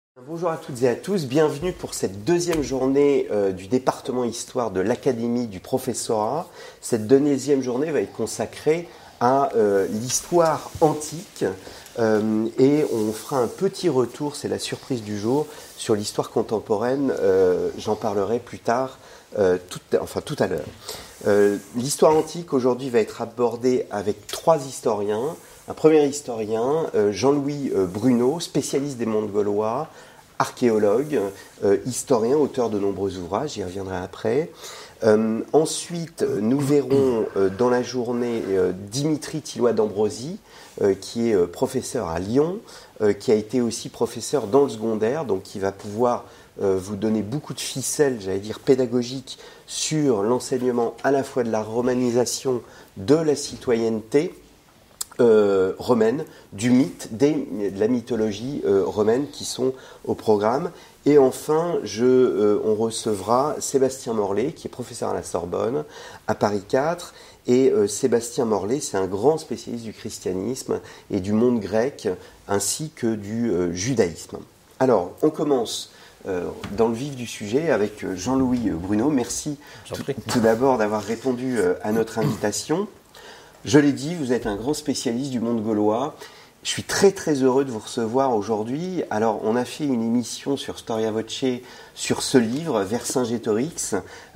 Bonjour à toutes et à tous, bienvenue pour cette deuxième journée du département Histoire de l'Académie du Professorat. Cette deuxième journée va être consacrée à l'histoire antique et on fera un petit retour, c'est la surprise du jour, sur l'histoire contemporaine. J'en parlerai plus tard, tout à l'heure. L'histoire antique aujourd'hui va être abordée avec trois historiens. Un premier historien, Jean-Louis Bruno, spécialiste des mondes gaulois, archéologue, historien, auteur de nombreux ouvrages, j'y reviendrai après. Ensuite, nous verrons dans la journée Dimitri Tilloy d'Ambrosie, qui est professeur à Lyon, qui a été aussi professeur dans le secondaire, donc qui va pouvoir vous donner beaucoup de ficelles, j'allais dire pédagogiques, sur l'enseignement à la fois de la romanisation, de la citoyenneté, romaine, du mythe, de la mythologie romaine qui sont au programme. Et enfin, on recevra Sébastien Morlet, qui est professeur à la Sorbonne, à Paris 4. Et Sébastien Morlet, c'est un grand spécialiste du christianisme et du monde grec, ainsi que du judaïsme. Alors, on commence dans le vif du sujet avec Jean-Louis Bruno. Merci tout d'abord d'avoir répondu à notre invitation. Je l'ai dit, vous êtes un grand spécialiste du monde gaulois. Je suis très très heureux de vous recevoir aujourd'hui. Alors, on a fait une émission sur Storia Voce sur ce livre, Vercingétorix,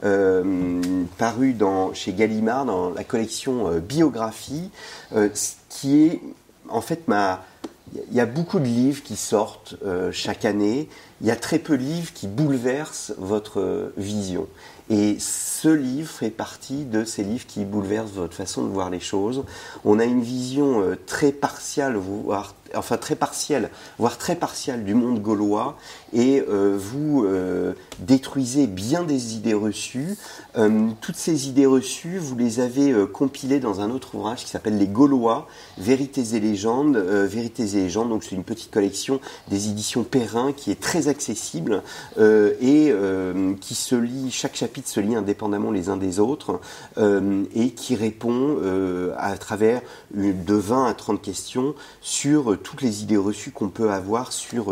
paru chez Gallimard dans la collection Biographie, qui est en fait il y a beaucoup de livres qui sortent chaque année. Il y a très peu de livres qui bouleversent votre vision. Et ce livre fait partie de ces livres qui bouleversent votre façon de voir les choses. On a une vision très partielle, voire très partielle du monde gaulois, et vous détruisez bien des idées reçues. Toutes ces idées reçues, vous les avez compilées dans un autre ouvrage qui s'appelle Les Gaulois, Vérités et légendes. Donc c'est une petite collection des éditions Perrin qui est très accessible et qui se lit, chaque chapitre se lit indépendamment les uns des autres et qui répond à travers de 20 à 30 questions sur toutes les idées reçues qu'on peut avoir sur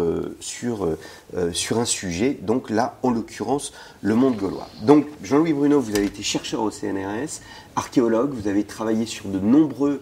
un sujet, donc là, en l'occurrence, le monde gaulois. Donc, Jean-Louis Bruno, vous avez été chercheur au CNRS, archéologue, vous avez travaillé sur de nombreux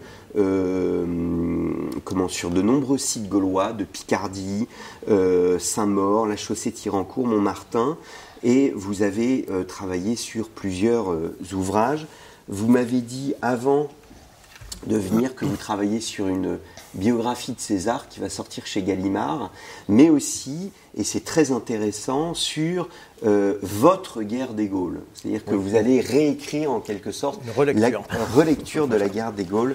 sites gaulois, de Picardie, Saint-Maur, la Chaussée-Thirancourt, Montmartin, et vous avez travaillé sur plusieurs ouvrages. Vous m'avez dit avant de venir que vous travaillez sur une biographie de César qui va sortir chez Gallimard, mais aussi, et c'est très intéressant, sur votre guerre des Gaules. C'est-à-dire que vous allez réécrire en quelque sorte la relecture de la guerre des Gaules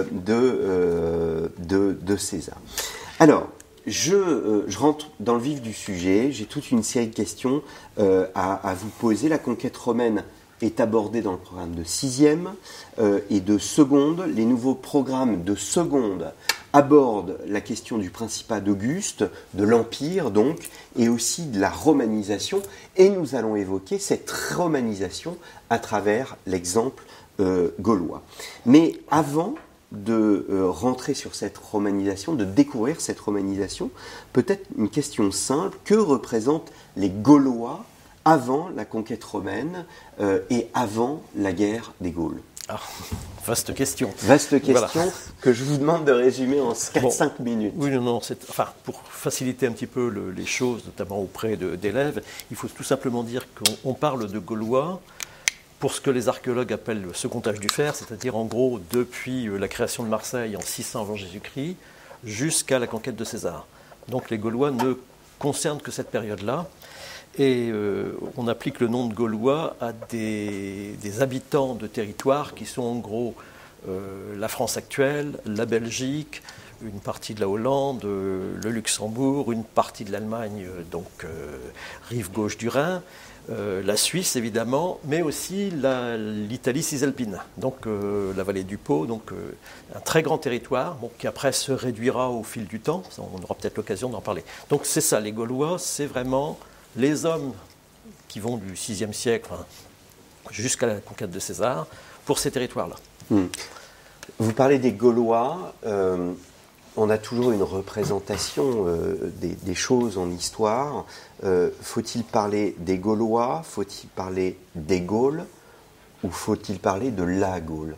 de César. Alors, je rentre dans le vif du sujet, j'ai toute une série de questions à vous poser. La conquête romaine est abordée dans le programme de 6e et de seconde. Les nouveaux programmes de seconde abordent la question du principat d'Auguste, de l'Empire donc, et aussi de la romanisation. Et nous allons évoquer cette romanisation à travers l'exemple gaulois. Mais avant de rentrer sur cette romanisation, de découvrir cette romanisation, peut-être une question simple: que représentent les Gaulois avant la conquête romaine et avant la guerre des Gaules? Vaste question. Vaste question, voilà, que je vous demande de résumer en 4-5 minutes. Oui, non, pour faciliter un petit peu les choses, notamment auprès d'élèves, il faut tout simplement dire qu'on parle de Gaulois pour ce que les archéologues appellent le second âge du fer, c'est-à-dire en gros depuis la création de Marseille en 600 avant Jésus-Christ jusqu'à la conquête de César. Donc les Gaulois ne concernent que cette période-là. Et on applique le nom de Gaulois à des habitants de territoires qui sont en gros la France actuelle, la Belgique, une partie de la Hollande, le Luxembourg, une partie de l'Allemagne, donc rive gauche du Rhin, la Suisse évidemment, mais aussi l'Italie cisalpine, donc la vallée du Pô, donc un très grand territoire, qui après se réduira au fil du temps, on aura peut-être l'occasion d'en parler. Donc c'est ça, les Gaulois, c'est vraiment les hommes qui vont du VIe siècle jusqu'à la conquête de César pour ces territoires-là. Vous parlez des Gaulois. on a toujours une représentation des choses en histoire. Faut-il parler des Gaulois? Faut-il parler des Gaules? Ou faut-il parler de la Gaule?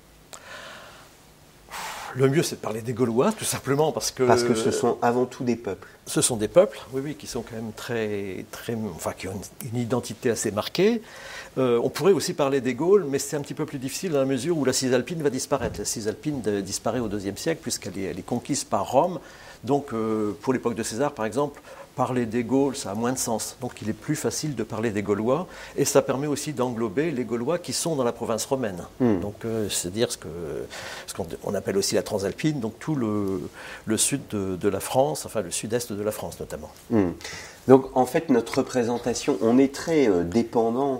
Le mieux, c'est de parler des Gaulois, tout simplement parce que ce sont avant tout des peuples. Ce sont des peuples, oui, qui sont quand même qui ont une identité assez marquée. On pourrait aussi parler des Gaules, mais c'est un petit peu plus difficile dans la mesure où la Cisalpine va disparaître. La Cisalpine disparaît au IIe siècle puisqu'elle est conquise par Rome. Donc, pour l'époque de César, par exemple, parler des Gaules, ça a moins de sens. Donc, il est plus facile de parler des Gaulois, et ça permet aussi d'englober les Gaulois qui sont dans la province romaine. Donc, c'est-à-dire ce qu'on appelle aussi la Transalpine, donc tout le sud de la France, enfin le sud-est de la France notamment. Donc, en fait, notre représentation, on est très dépendant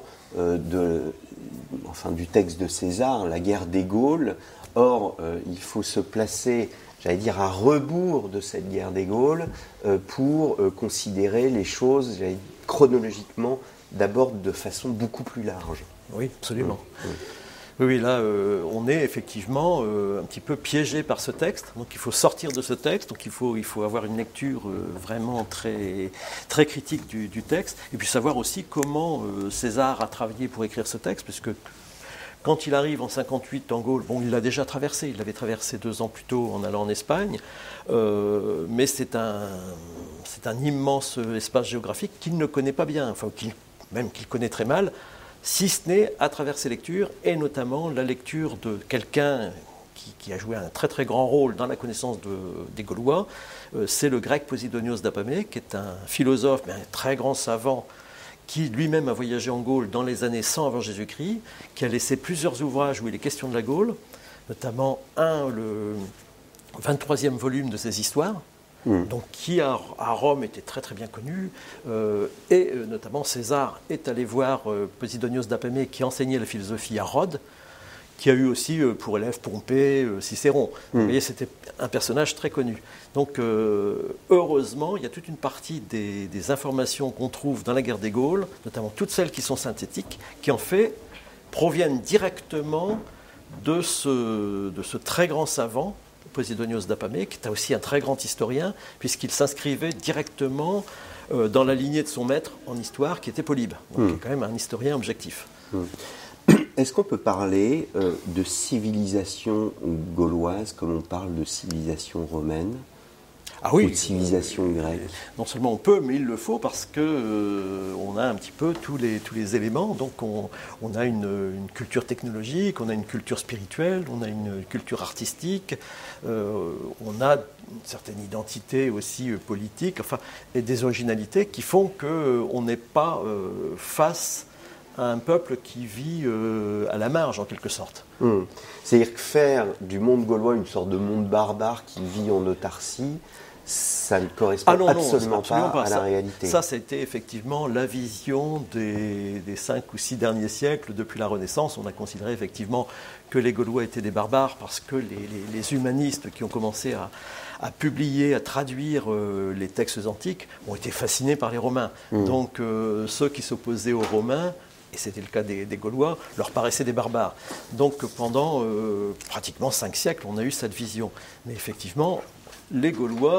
du texte de César, la guerre des Gaules. Or, il faut se placer, j'allais dire, à rebours de cette guerre des Gaules pour considérer les choses, chronologiquement, d'abord de façon beaucoup plus large. Oui, absolument. Oui, là, on est effectivement un petit peu piégé par ce texte. Donc, il faut sortir de ce texte. Donc, il faut avoir une lecture vraiment très, très critique du texte. Et puis, savoir aussi comment César a travaillé pour écrire ce texte, puisque quand il arrive en 58 en Gaule, il l'a déjà traversé. Il l'avait traversé 2 ans plus tôt en allant en Espagne. Mais c'est un immense espace géographique qu'il ne connaît pas bien, qu'il connaît très mal, si ce n'est à travers ses lectures, et notamment la lecture de quelqu'un qui a joué un très très grand rôle dans la connaissance des Gaulois. C'est le grec Posidonios d'Apamée, qui est un philosophe, mais un très grand savant, qui lui-même a voyagé en Gaule dans les années 100 avant Jésus-Christ, qui a laissé plusieurs ouvrages où il est question de la Gaule, notamment le 23e volume de ses histoires, donc qui à Rome était très très bien connu, et notamment César est allé voir Posidonios d'Apamée qui enseignait la philosophie à Rhodes, qui a eu aussi pour élève Pompée, Cicéron. Vous voyez, c'était un personnage très connu. Donc heureusement, il y a toute une partie des informations qu'on trouve dans la guerre des Gaules, notamment toutes celles qui sont synthétiques, qui en fait proviennent directement de ce très grand savant, Posidonios d'Apamée, qui est aussi un très grand historien, puisqu'il s'inscrivait directement dans la lignée de son maître en histoire, qui était Polybe, donc qui est quand même un historien objectif. Est-ce qu'on peut parler de civilisation gauloise comme on parle de civilisation romaine? Ah oui, ou de civilisation grecque? Non seulement on peut, mais il le faut parce que on a un petit peu tous les éléments. Donc on a une culture technologique, on a une culture spirituelle, on a une culture artistique, on a une certaine identité aussi politique, et des originalités qui font qu'on n'est pas face à un peuple qui vit à la marge, en quelque sorte. C'est-à-dire que faire du monde gaulois une sorte de monde barbare qui vit en autarcie, ça ne correspond absolument pas à la réalité. Ça, c'était effectivement la vision des 5 ou 6 derniers siècles depuis la Renaissance. On a considéré effectivement que les Gaulois étaient des barbares parce que les humanistes qui ont commencé à publier, à traduire les textes antiques ont été fascinés par les Romains. Donc ceux qui s'opposaient aux Romains, et c'était le cas des Gaulois, leur paraissaient des barbares. Donc pendant pratiquement 5 siècles, on a eu cette vision. Mais effectivement, les Gaulois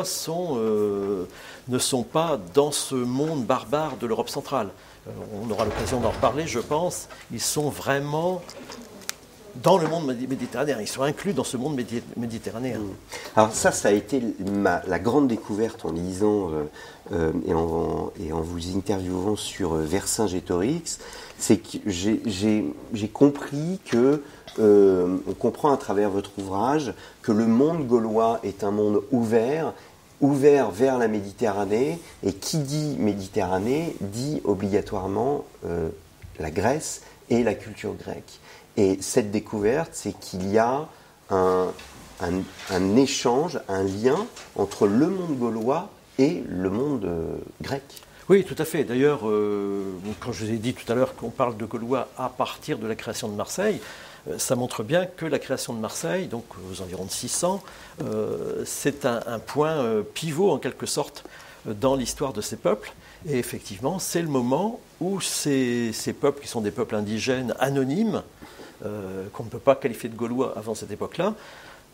ne sont pas dans ce monde barbare de l'Europe centrale. On aura l'occasion d'en reparler, je pense. Ils sont vraiment dans le monde méditerranéen. Ils sont inclus dans ce monde méditerranéen. Alors ça a été la grande découverte en lisant et en vous interviewant sur Vercingétorix. C'est que j'ai compris que on comprend à travers votre ouvrage que le monde gaulois est un monde ouvert vers la Méditerranée, et qui dit Méditerranée dit obligatoirement la Grèce et la culture grecque. Et cette découverte, c'est qu'il y a un échange, un lien entre le monde gaulois et le monde grec. Oui, tout à fait. D'ailleurs, quand je vous ai dit tout à l'heure qu'on parle de Gaulois à partir de la création de Marseille, ça montre bien que la création de Marseille, donc aux environs de 600, c'est un point pivot en quelque sorte dans l'histoire de ces peuples. Et effectivement, c'est le moment où ces peuples, qui sont des peuples indigènes anonymes, qu'on ne peut pas qualifier de Gaulois avant cette époque-là,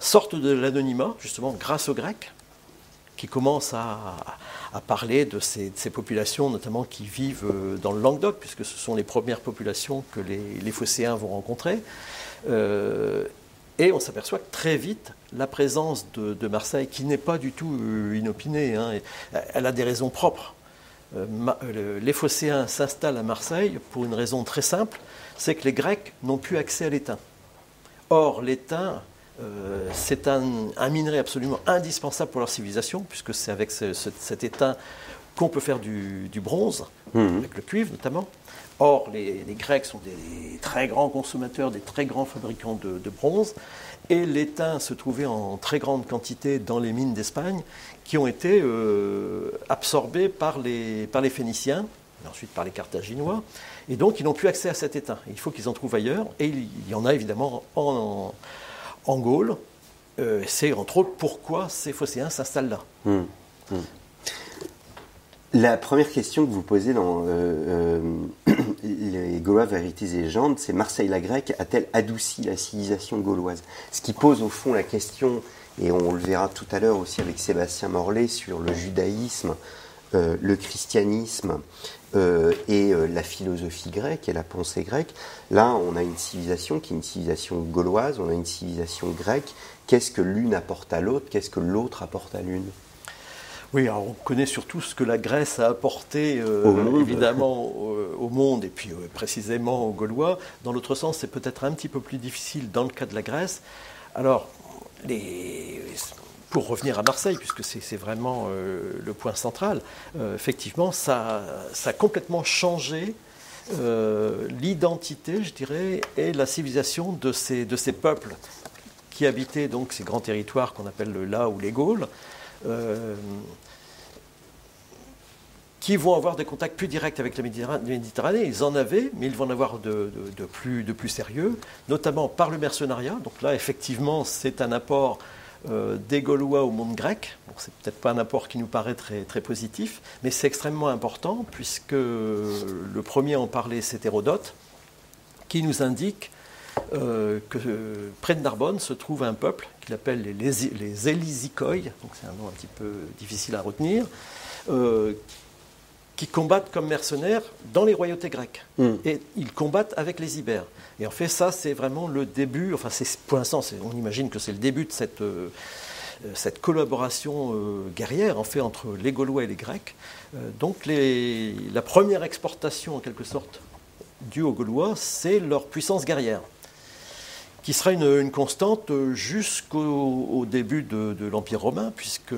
sortent de l'anonymat, justement grâce aux Grecs, qui commencent à parler de ces populations, notamment qui vivent dans le Languedoc, puisque ce sont les premières populations que les Phocéens vont rencontrer. Et on s'aperçoit que très vite, la présence de Marseille, qui n'est pas du tout inopinée, elle a des raisons propres. Les Phocéens s'installent à Marseille pour une raison très simple, c'est que les Grecs n'ont plus accès à l'étain. Or, l'étain, c'est un minerai absolument indispensable pour leur civilisation, puisque c'est avec cet étain qu'on peut faire du bronze, avec le cuivre notamment. Or, les Grecs sont des très grands consommateurs, des très grands fabricants de bronze, et l'étain se trouvait en très grande quantité dans les mines d'Espagne, qui ont été absorbées par les Phéniciens, et ensuite par les Carthaginois, et donc ils n'ont plus accès à cet étain. Il faut qu'ils en trouvent ailleurs, et il y en a évidemment en Gaule. C'est entre autres pourquoi ces Phocéens s'installent là. La première question que vous posez dans les Gaulois, Vérités et légendes, c'est Marseille la grecque a-t-elle adouci la civilisation gauloise? Ce qui pose au fond la question, et on le verra tout à l'heure aussi avec Sébastien Morlet, sur le judaïsme, le christianisme et la philosophie grecque et la pensée grecque. Là, on a une civilisation qui est une civilisation gauloise, on a une civilisation grecque. Qu'est-ce que l'une apporte à l'autre? Qu'est-ce que l'autre apporte à l'une? Oui, alors on connaît surtout ce que la Grèce a apporté, évidemment, au monde, et puis précisément aux Gaulois. Dans l'autre sens, c'est peut-être un petit peu plus difficile dans le cas de la Grèce. Alors, pour revenir à Marseille, puisque c'est vraiment le point central, effectivement, ça a complètement changé l'identité, je dirais, et la civilisation de ces peuples qui habitaient donc ces grands territoires qu'on appelle là ou les Gaules. Qui vont avoir des contacts plus directs avec la Méditerranée. Ils en avaient, mais ils vont en avoir de plus sérieux, notamment par le mercenariat. Donc là, effectivement, c'est un apport des Gaulois au monde grec. Bon, c'est peut-être pas un apport qui nous paraît très, très positif, mais c'est extrêmement important, puisque le premier à en parler, c'est Hérodote, qui nous indique que près de Narbonne se trouve un peuple qu'il appelle les Élisicoi, donc c'est un nom un petit peu difficile à retenir, qui combattent comme mercenaires dans les royautés grecques. Et ils combattent avec les Ibères. Et en fait, ça, c'est vraiment le début, enfin, pour l'instant, on imagine que c'est le début de cette collaboration guerrière, en fait, entre les Gaulois et les Grecs. Donc, la première exportation, en quelque sorte, due aux Gaulois, c'est leur puissance guerrière, qui sera une constante jusqu'au début de l'Empire romain, puisque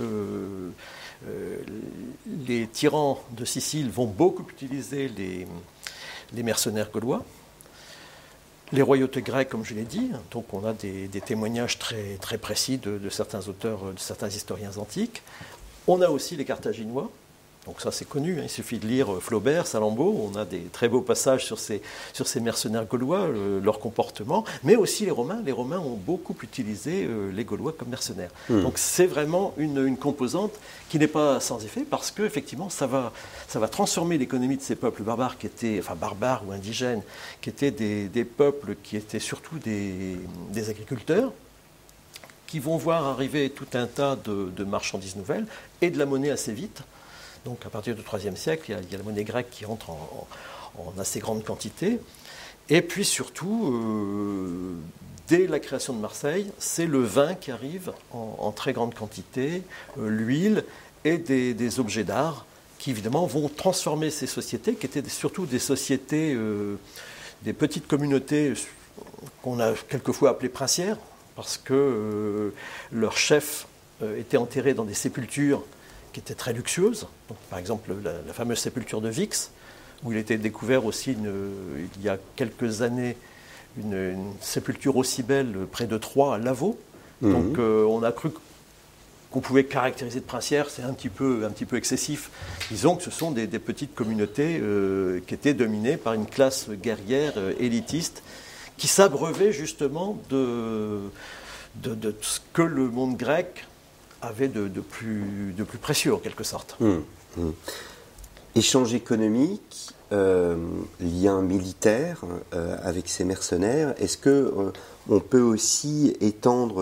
les tyrans de Sicile vont beaucoup utiliser les mercenaires gaulois. Les royautés grecques, comme je l'ai dit, donc on a des témoignages très, très précis de certains auteurs, de certains historiens antiques. On a aussi les Carthaginois. Donc ça c'est connu, il suffit de lire Flaubert, Salammbô, on a des très beaux passages sur ces mercenaires gaulois, leur comportement, mais aussi les Romains. Les Romains ont beaucoup utilisé les Gaulois comme mercenaires. Donc c'est vraiment une composante qui n'est pas sans effet, parce qu'effectivement ça va transformer l'économie de ces peuples barbares, barbares ou indigènes, qui étaient des peuples qui étaient surtout des agriculteurs, qui vont voir arriver tout un tas de marchandises nouvelles et de la monnaie assez vite. Donc à partir du IIIe siècle, il y a la monnaie grecque qui entre en assez grande quantité. Et puis surtout, dès la création de Marseille, c'est le vin qui arrive en très grande quantité, l'huile et des objets d'art qui évidemment vont transformer ces sociétés, qui étaient surtout des sociétés, des petites communautés qu'on a quelquefois appelées princières, parce que leurs chefs étaient enterrés dans des sépultures qui était très luxueuse. Donc, par exemple, la fameuse sépulture de Vix, où il a été découvert aussi, il y a quelques années, une sépulture aussi belle près de Troyes, à Lavaux. Donc, on a cru qu'on pouvait caractériser de princière, c'est un petit peu excessif. Disons que ce sont des petites communautés qui étaient dominées par une classe guerrière élitiste, qui s'abreuvait justement de ce que le monde grec avait de plus précieux en quelque sorte. Échange économique, lien militaire avec ces mercenaires. Est-ce que on peut aussi étendre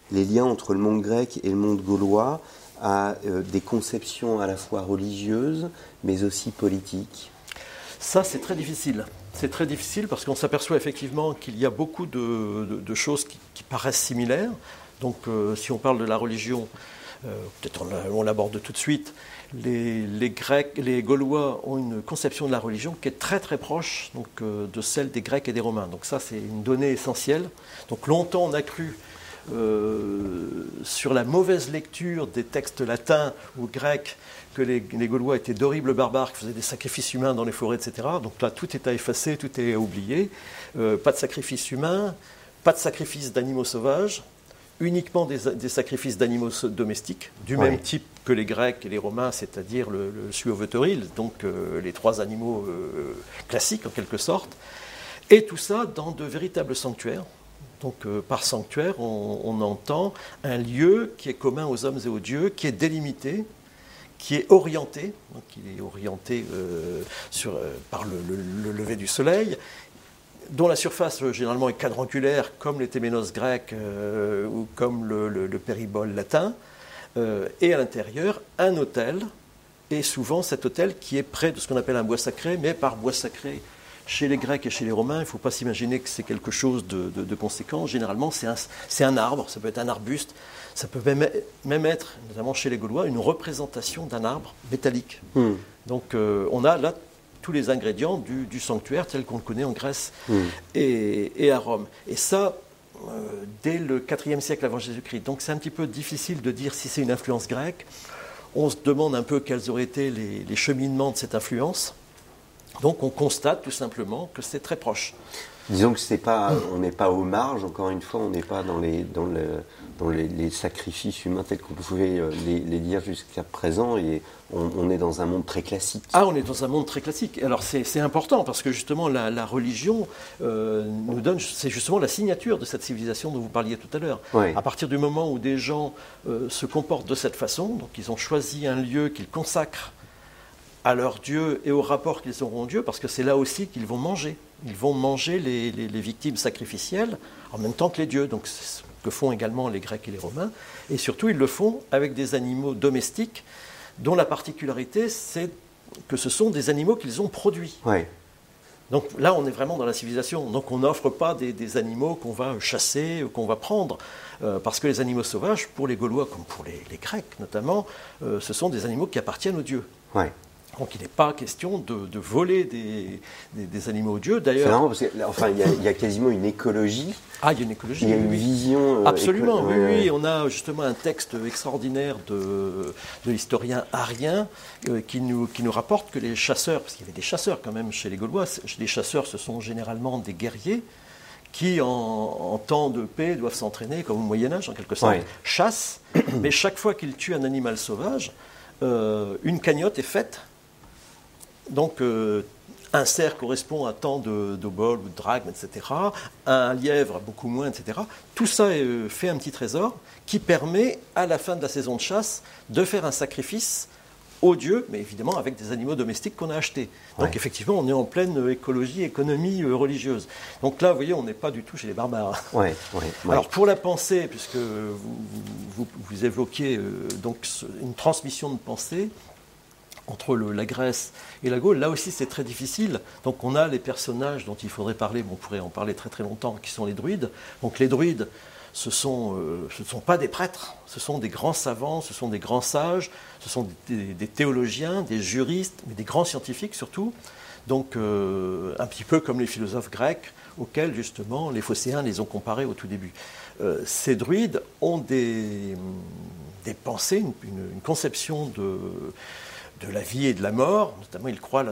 les liens entre le monde grec et le monde gaulois à des conceptions à la fois religieuses, mais aussi politiques? Ça, c'est très difficile. C'est très difficile parce qu'on s'aperçoit effectivement qu'il y a beaucoup de choses qui paraissent similaires. Donc, si on parle de la religion, peut-être on l'aborde tout de suite, les Grecs, les Gaulois ont une conception de la religion qui est très très proche donc, de celle des Grecs et des Romains. Donc ça, c'est une donnée essentielle. Donc longtemps, on a cru sur la mauvaise lecture des textes latins ou grecs que les Gaulois étaient d'horribles barbares qui faisaient des sacrifices humains dans les forêts, etc. Donc là, tout est à effacer, tout est à oublier. Pas de sacrifices humains, pas de sacrifices d'animaux sauvages, uniquement des sacrifices d'animaux domestiques, du même type que les Grecs et les Romains, c'est-à-dire le suovotoril, donc les 3 animaux classiques en quelque sorte. Et tout ça dans de véritables sanctuaires. Donc par sanctuaire, on entend un lieu qui est commun aux hommes et aux dieux, qui est délimité, qui est orienté, donc il est orienté par le lever du soleil, dont la surface généralement est quadrangulaire, comme les téménos grecs ou comme le péribole latin, et à l'intérieur, un autel, et souvent cet autel qui est près de ce qu'on appelle un bois sacré, mais par bois sacré, chez les Grecs et chez les Romains, il ne faut pas s'imaginer que c'est quelque chose de conséquent. Généralement, c'est un arbre, ça peut être un arbuste, ça peut même être, notamment chez les Gaulois, une représentation d'un arbre métallique. Donc on a là tous les ingrédients du sanctuaire tel qu'on le connaît en Grèce et à Rome. Et ça, dès le IVe siècle avant Jésus-Christ. Donc c'est un petit peu difficile de dire si c'est une influence grecque. On se demande un peu quels auraient été les cheminements de cette influence. Donc on constate tout simplement que c'est très proche. Disons que on n'est pas aux marges, encore une fois, on n'est pas dans les sacrifices humains tels qu'on pouvait les lire jusqu'à présent, et on est dans un monde très classique. Ah, on est dans un monde très classique. Alors c'est important parce que justement la religion nous donne, c'est justement la signature de cette civilisation dont vous parliez tout à l'heure. Ouais. À partir du moment où des gens se comportent de cette façon, donc ils ont choisi un lieu qu'ils consacrent à leur Dieu et au rapport qu'ils auront au Dieu, parce que c'est là aussi qu'ils vont manger. Ils vont manger les victimes sacrificielles en même temps que les dieux. Donc c'est ce que font également les Grecs et les Romains. Et surtout, ils le font avec des animaux domestiques dont la particularité, c'est que ce sont des animaux qu'ils ont produits. Ouais. Donc là, on est vraiment dans la civilisation. Donc on n'offre pas des animaux qu'on va chasser, qu'on va prendre. Parce que les animaux sauvages, pour les Gaulois comme pour les Grecs notamment, ce sont des animaux qui appartiennent aux dieux. Ouais. Donc il n'est pas question de voler des animaux aux dieux. D'ailleurs, c'est marrant parce qu'il y a quasiment une écologie. Ah, il y a une écologie. Il y a une vision. Absolument, oui. On a justement un texte extraordinaire de l'historien Arien qui nous rapporte que les chasseurs, parce qu'il y avait des chasseurs quand même chez les Gaulois, les chasseurs ce sont généralement des guerriers qui en temps de paix doivent s'entraîner, comme au Moyen-Âge en quelque sorte, chassent, mais chaque fois qu'ils tuent un animal sauvage, une cagnotte est faite. Donc, un cerf correspond à tant de bols ou de drachmes, etc. Un lièvre, beaucoup moins, etc. Tout ça fait un petit trésor qui permet, à la fin de la saison de chasse, de faire un sacrifice aux dieux, mais évidemment avec des animaux domestiques qu'on a achetés. Donc, effectivement, on est en pleine économie religieuse. Donc là, vous voyez, on n'est pas du tout chez les barbares. Alors, pour la pensée, puisque vous évoquiez donc une transmission de pensée, entre la Grèce et la Gaule, là aussi c'est très difficile. Donc on a les personnages dont il faudrait parler, on pourrait en parler très très longtemps, qui sont les druides. Donc les druides, ce ne sont pas des prêtres, ce sont des grands savants, ce sont des grands sages, ce sont des théologiens, des juristes, mais des grands scientifiques surtout. Donc un petit peu comme les philosophes grecs, auxquels justement les phocéens les ont comparés au tout début. Ces druides ont des pensées, une conception de la vie et de la mort, notamment ils croient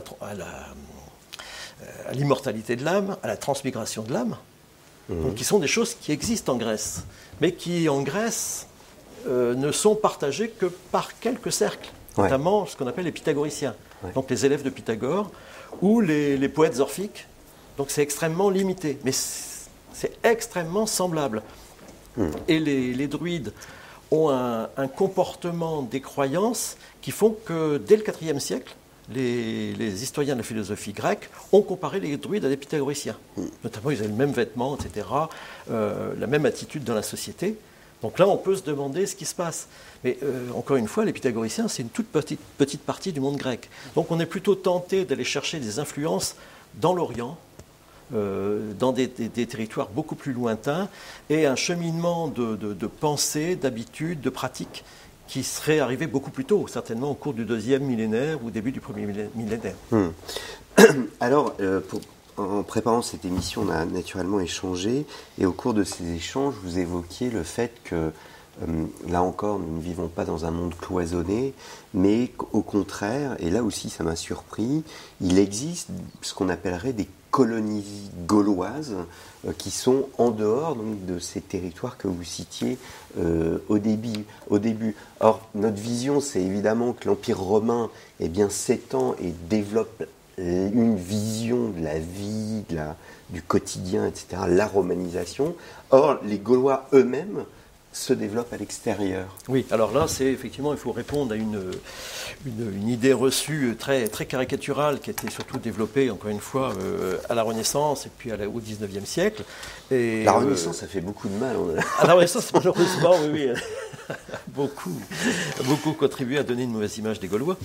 à l'immortalité de l'âme, à la transmigration de l'âme, donc qui sont des choses qui existent en Grèce, mais qui en Grèce ne sont partagées que par quelques cercles, notamment ce qu'on appelle les pythagoriciens, donc les élèves de Pythagore, ou les poètes orphiques, donc c'est extrêmement limité, mais c'est extrêmement semblable. Et les druides ont un comportement des croyances qui font que dès le IVe siècle, les historiens de la philosophie grecque ont comparé les druides à des pythagoriciens. Notamment, ils avaient le même vêtement, etc., la même attitude dans la société. Donc là, on peut se demander ce qui se passe. Mais encore une fois, les pythagoriciens, c'est une toute petite partie du monde grec. Donc on est plutôt tenté d'aller chercher des influences dans l'Orient, dans des territoires beaucoup plus lointains, et un cheminement de pensée, d'habitude, de pratique qui serait arrivé beaucoup plus tôt, certainement au cours du 2e millénaire ou début du 1er millénaire. Alors, en préparant cette émission, on a naturellement échangé, et au cours de ces échanges, vous évoquiez le fait que, là encore, nous ne vivons pas dans un monde cloisonné, mais au contraire, et là aussi ça m'a surpris, il existe ce qu'on appellerait des colonies gauloises qui sont en dehors donc, de ces territoires que vous citiez au début. Or, notre vision, c'est évidemment que l'Empire romain s'étend et développe une vision de la vie, du quotidien, etc., la romanisation. Or, les Gaulois eux-mêmes se développent à l'extérieur. Oui, alors là, c'est effectivement, il faut répondre à une idée reçue très, très caricaturale qui a été surtout développée, encore une fois, à la Renaissance et puis au XIXe siècle. Et, la Renaissance, ça fait beaucoup de mal. À la Renaissance, malheureusement, oui. beaucoup contribué à donner une mauvaise image des Gaulois.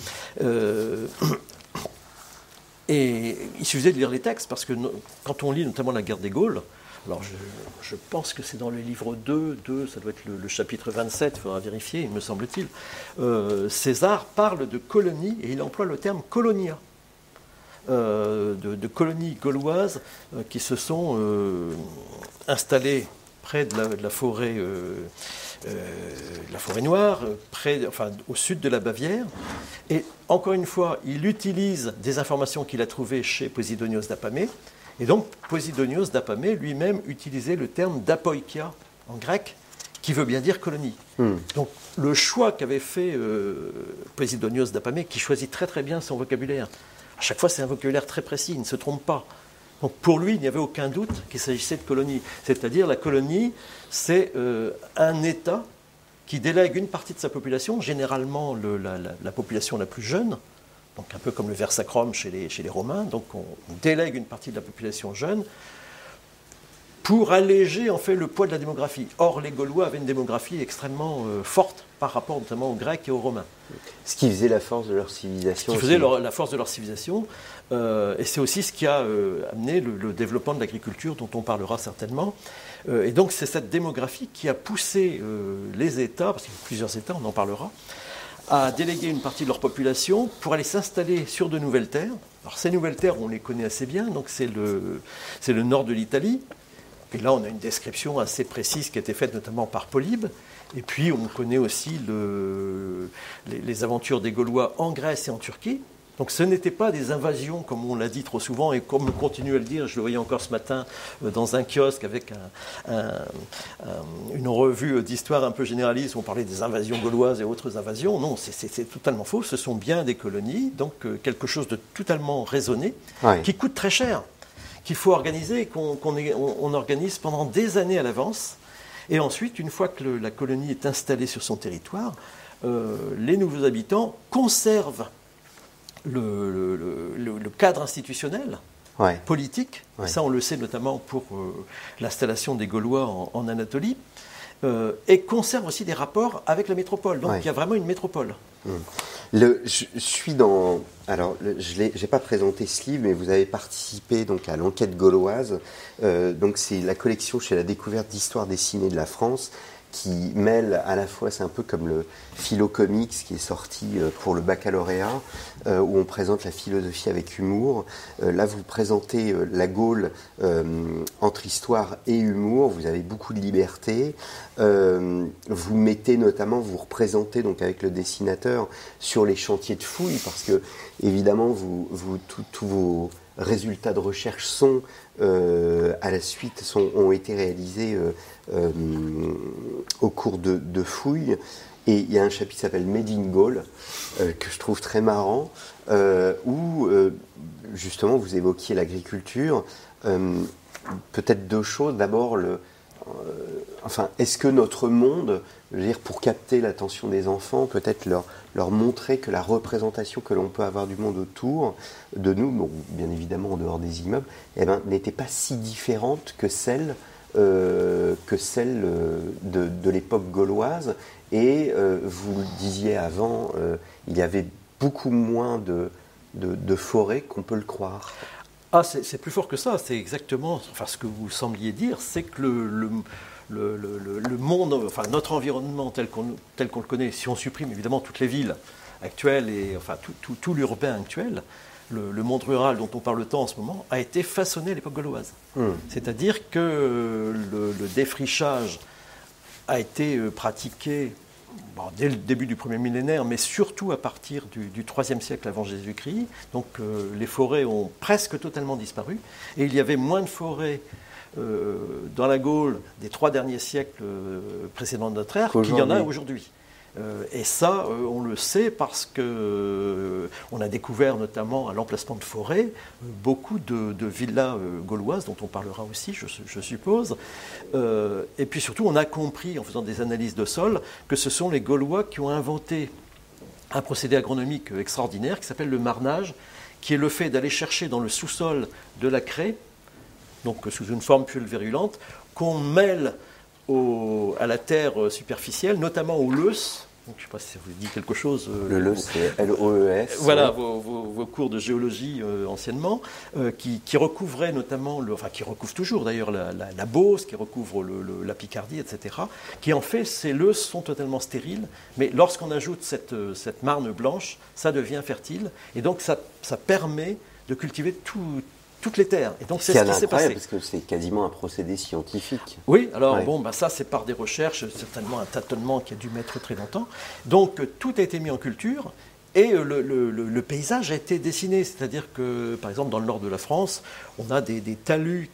Et il suffisait de lire les textes, parce que quand on lit notamment la guerre des Gaules, alors je pense que c'est dans le livre 2, ça doit être le chapitre 27, il faudra vérifier, il me semble-t-il, César parle de colonies, et il emploie le terme colonia, de colonies gauloises qui se sont installées près de la forêt noire, au sud de la Bavière. Et encore une fois, il utilise des informations qu'il a trouvées chez Posidonios d'Apamée. Et donc, Posidonios d'Apamée lui-même utilisait le terme d'apoikia en grec, qui veut bien dire colonie. Donc, le choix qu'avait fait Posidonios d'Apamée, qui choisit très très bien son vocabulaire, à chaque fois c'est un vocabulaire très précis, il ne se trompe pas. Donc pour lui, il n'y avait aucun doute qu'il s'agissait de colonie. C'est-à-dire la colonie, c'est un État qui délègue une partie de sa population, généralement la population la plus jeune, donc un peu comme le vers sacrum chez les Romains, donc on délègue une partie de la population jeune pour alléger en fait le poids de la démographie. Or, les Gaulois avaient une démographie extrêmement forte par rapport notamment aux Grecs et aux Romains. Ce qui faisait la force de leur civilisation. Ce qui faisait la force de leur civilisation, et c'est aussi ce qui a amené le développement de l'agriculture, dont on parlera certainement. Et donc c'est cette démographie qui a poussé les États, parce qu'il y a plusieurs États, on en parlera, à déléguer une partie de leur population pour aller s'installer sur de nouvelles terres. Alors ces nouvelles terres, on les connaît assez bien, donc c'est le nord de l'Italie. Et là, on a une description assez précise qui a été faite notamment par Polybe. Et puis, on connaît aussi les aventures des Gaulois en Grèce et en Turquie. Donc, ce n'étaient pas des invasions, comme on l'a dit trop souvent, et comme on continue à le dire. Je le voyais encore ce matin dans un kiosque avec une revue d'histoire un peu généraliste où on parlait des invasions gauloises et autres invasions. Non, c'est totalement faux. Ce sont bien des colonies, donc quelque chose de totalement raisonné, qui coûte très cher, qu'il faut organiser et qu'on organise pendant des années à l'avance. Et ensuite, une fois que la colonie est installée sur son territoire, les nouveaux habitants conservent le cadre institutionnel, politique. Ça, on le sait notamment pour l'installation des Gaulois en Anatolie, et conservent aussi des rapports avec la métropole. Donc, il y a vraiment une métropole. Je suis dans... Alors, je n'ai pas présenté ce livre, mais vous avez participé donc, à l'enquête gauloise. Donc, c'est la collection chez la découverte d'histoire dessinée de la France qui mêle à la fois, c'est un peu comme le Philo Comics qui est sorti pour le baccalauréat, où on présente la philosophie avec humour. Là, vous présentez la Gaule entre histoire et humour. Vous avez beaucoup de liberté. Vous mettez notamment, vous représentez donc avec le dessinateur sur les chantiers de fouilles, parce que évidemment, tous vos résultats de recherche à la suite ont été réalisés au cours de fouilles. Et il y a un chapitre qui s'appelle Made in Gaul, que je trouve très marrant, où justement vous évoquiez l'agriculture. Peut-être deux choses. D'abord, est-ce que notre monde, je veux dire, pour capter l'attention des enfants, peut-être leur montrer que la représentation que l'on peut avoir du monde autour de nous, bon, bien évidemment en dehors des immeubles, n'était pas si différente que celle que celle de l'époque gauloise. Et vous le disiez avant, il y avait beaucoup moins de forêts qu'on peut le croire. Ah, c'est plus fort que ça. C'est exactement, enfin, ce que vous sembliez dire, c'est que le monde, enfin, notre environnement tel qu'on le connaît, si on supprime évidemment toutes les villes actuelles et enfin tout l'urbain actuel, le monde rural dont on parle tant en ce moment a été façonné à l'époque gauloise. C'est-à-dire que le défrichage a été pratiqué dès le début du premier millénaire, mais surtout à partir du IIIe siècle avant Jésus-Christ. Donc les forêts ont presque totalement disparu, et il y avait moins de forêts dans la Gaule des 3 derniers siècles précédents de notre ère qu'il y en a aujourd'hui. Et ça, on le sait parce qu'on a découvert notamment à l'emplacement de forêts beaucoup de villas gauloises, dont on parlera aussi, je suppose. Et puis surtout, on a compris, en faisant des analyses de sol, que ce sont les Gaulois qui ont inventé un procédé agronomique extraordinaire qui s'appelle le marnage, qui est le fait d'aller chercher dans le sous-sol de la craie, donc sous une forme pulvérulente, qu'on mêle à la terre superficielle, notamment au lœss. Donc, je ne sais pas si ça vous dit quelque chose. Le lœss, c'est L-O-E-S. Voilà, vos cours de géologie anciennement, qui recouvraient notamment, qui recouvrent toujours d'ailleurs la Beauce, qui recouvre la Picardie, etc., qui en fait, ces lœss sont totalement stériles, mais lorsqu'on ajoute cette marne blanche, ça devient fertile, et donc ça permet de cultiver toutes les terres. Et donc c'est ce qui s'est passé. Parce que c'est quasiment un procédé scientifique. Oui, alors ça c'est par des recherches, certainement un tâtonnement qui a dû mettre très longtemps. Donc tout a été mis en culture et le paysage a été dessiné. C'est-à-dire que, par exemple, dans le nord de la France, on a des talus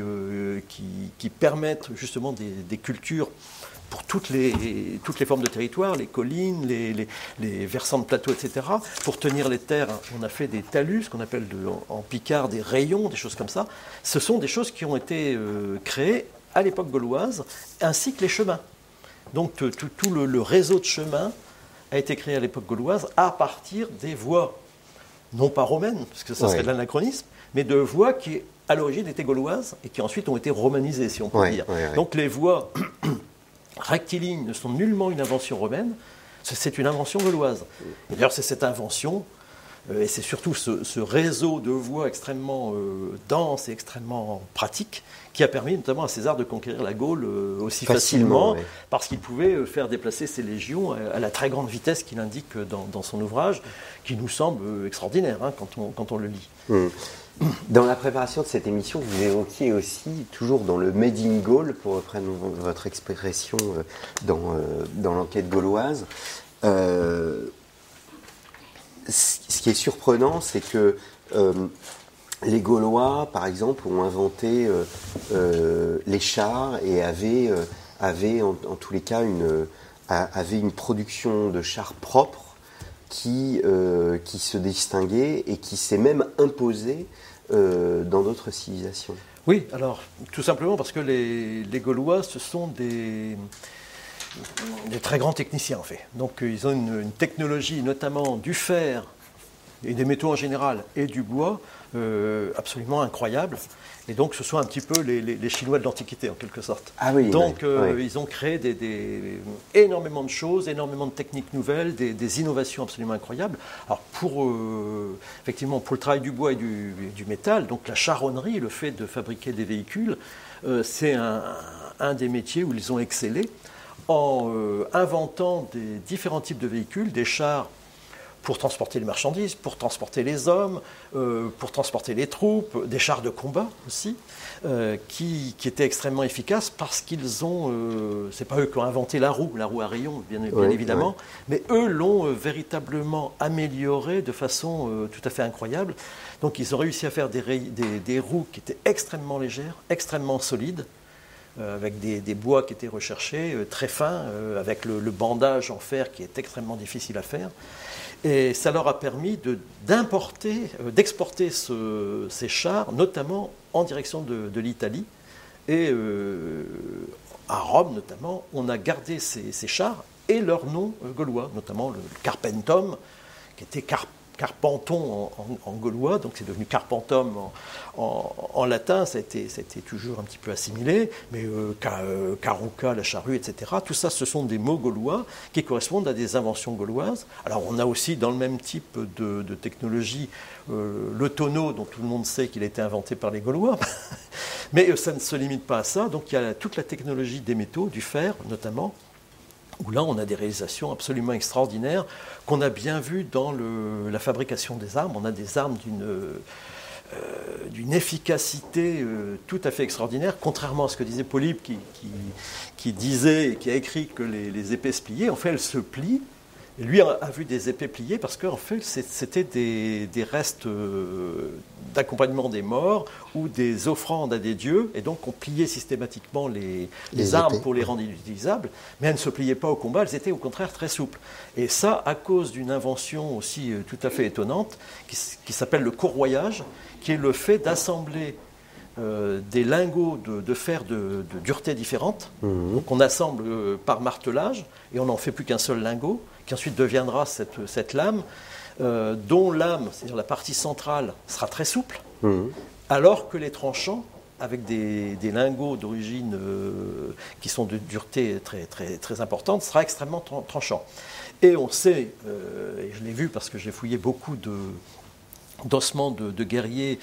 qui permettent justement des cultures pour toutes les formes de territoire, les collines, les versants de plateaux, etc. Pour tenir les terres, on a fait des talus, ce qu'on appelle en picard des rayons, des choses comme ça. Ce sont des choses qui ont été créées à l'époque gauloise, ainsi que les chemins. Donc tout le réseau de chemins a été créé à l'époque gauloise à partir des voies, non pas romaines, parce que ça serait de l'anachronisme, mais de voies qui, à l'origine, étaient gauloises et qui ensuite ont été romanisées, si on peut dire. Donc les voies rectilignes ne sont nullement une invention romaine, c'est une invention gauloise. Et d'ailleurs, c'est cette invention, et c'est surtout ce réseau de voies extrêmement dense et extrêmement pratique, qui a permis notamment à César de conquérir la Gaule aussi facilement parce qu'il pouvait faire déplacer ses légions à la très grande vitesse qu'il indique dans son ouvrage, qui nous semble extraordinaire quand on le lit. Dans la préparation de cette émission, vous évoquiez aussi, toujours dans le Made in Gaule, pour reprendre votre expression dans l'enquête gauloise, ce qui est surprenant, c'est que les Gaulois, par exemple, ont inventé les chars et avaient en tous les cas une production de chars propres qui se distinguait et qui s'est même imposée dans d'autres civilisations. Oui, alors tout simplement parce que les Gaulois, ce sont des très grands techniciens en fait. Donc ils ont une technologie, notamment du fer et des métaux en général et du bois, absolument incroyable. Et donc ce sont un petit peu les Chinois de l'Antiquité en quelque sorte. Ah oui, donc ils ont créé énormément de choses, énormément de techniques nouvelles, des innovations absolument incroyables. Alors effectivement pour le travail du bois et du métal, donc la charronnerie, le fait de fabriquer des véhicules, c'est un des métiers où ils ont excellé en inventant des différents types de véhicules, des chars pour transporter les marchandises, pour transporter les hommes, pour transporter les troupes, des chars de combat aussi, qui étaient extrêmement efficaces parce qu'ils ont, c'est pas eux qui ont inventé la roue à rayons, bien évidemment, mais eux l'ont véritablement améliorée de façon tout à fait incroyable. Donc ils ont réussi à faire des roues qui étaient extrêmement légères, extrêmement solides, avec des bois qui étaient recherchés, très fins, avec le bandage en fer qui est extrêmement difficile à faire. Et ça leur a permis d'exporter ces chars, notamment en direction de l'Italie. Et à Rome, notamment, on a gardé ces chars et leurs noms gaulois, notamment le Carpentum, qui était carpenton en gaulois, donc c'est devenu carpentum en latin, ça a été toujours un petit peu assimilé, mais caruca, la charrue, etc. Tout ça, ce sont des mots gaulois qui correspondent à des inventions gauloises. Alors on a aussi dans le même type de technologie le tonneau, dont tout le monde sait qu'il a été inventé par les Gaulois, mais ça ne se limite pas à ça. Donc il y a toute la technologie des métaux, du fer notamment, où là on a des réalisations absolument extraordinaires qu'on a bien vues dans la fabrication des armes. On a des armes d'une efficacité tout à fait extraordinaire, contrairement à ce que disait Polybe qui disait et qui a écrit que les épées se pliaient. En fait, elles se plient. Et lui a vu des épées pliées parce qu'en fait, c'était des restes d'accompagnement des morts ou des offrandes à des dieux. Et donc, on pliait systématiquement les armes pour les rendre inutilisables. Mais elles ne se pliaient pas au combat, elles étaient au contraire très souples. Et ça, à cause d'une invention aussi tout à fait étonnante qui s'appelle le courroyage, qui est le fait d'assembler des lingots de fer de dureté différente, qu'on assemble par martelage, et on n'en fait plus qu'un seul lingot, qui ensuite deviendra cette lame, dont l'âme, c'est-à-dire la partie centrale, sera très souple, alors que les tranchants, avec des lingots d'origine qui sont de dureté très, très, très importante, sera extrêmement tranchant. Et on sait, et je l'ai vu parce que j'ai fouillé beaucoup d'ossements de guerriers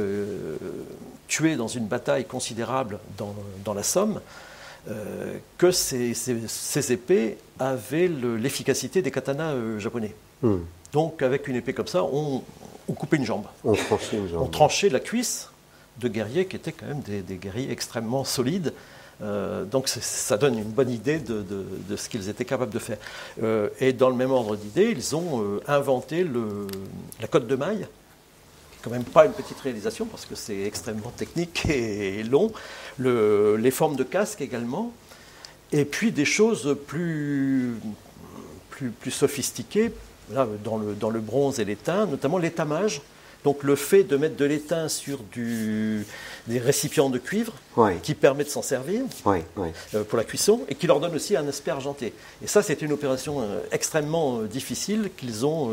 tués dans une bataille considérable dans la Somme, que ces épées avaient l'efficacité des katanas japonais. Donc avec une épée comme ça, on coupait une jambe. On tranchait une jambe. On tranchait la cuisse de guerriers qui étaient quand même des guerriers extrêmement solides. Donc ça donne une bonne idée de ce qu'ils étaient capables de faire. Et dans le même ordre d'idée, ils ont inventé la cotte de maille, quand même pas une petite réalisation parce que c'est extrêmement technique et long, les formes de casque également, et puis des choses plus sophistiquées, là, dans le bronze et l'étain, notamment l'étamage. Donc le fait de mettre de l'étain sur des récipients de cuivre qui permet de s'en servir pour la cuisson et qui leur donne aussi un aspect argenté. Et ça, c'est une opération extrêmement difficile qu'ils ont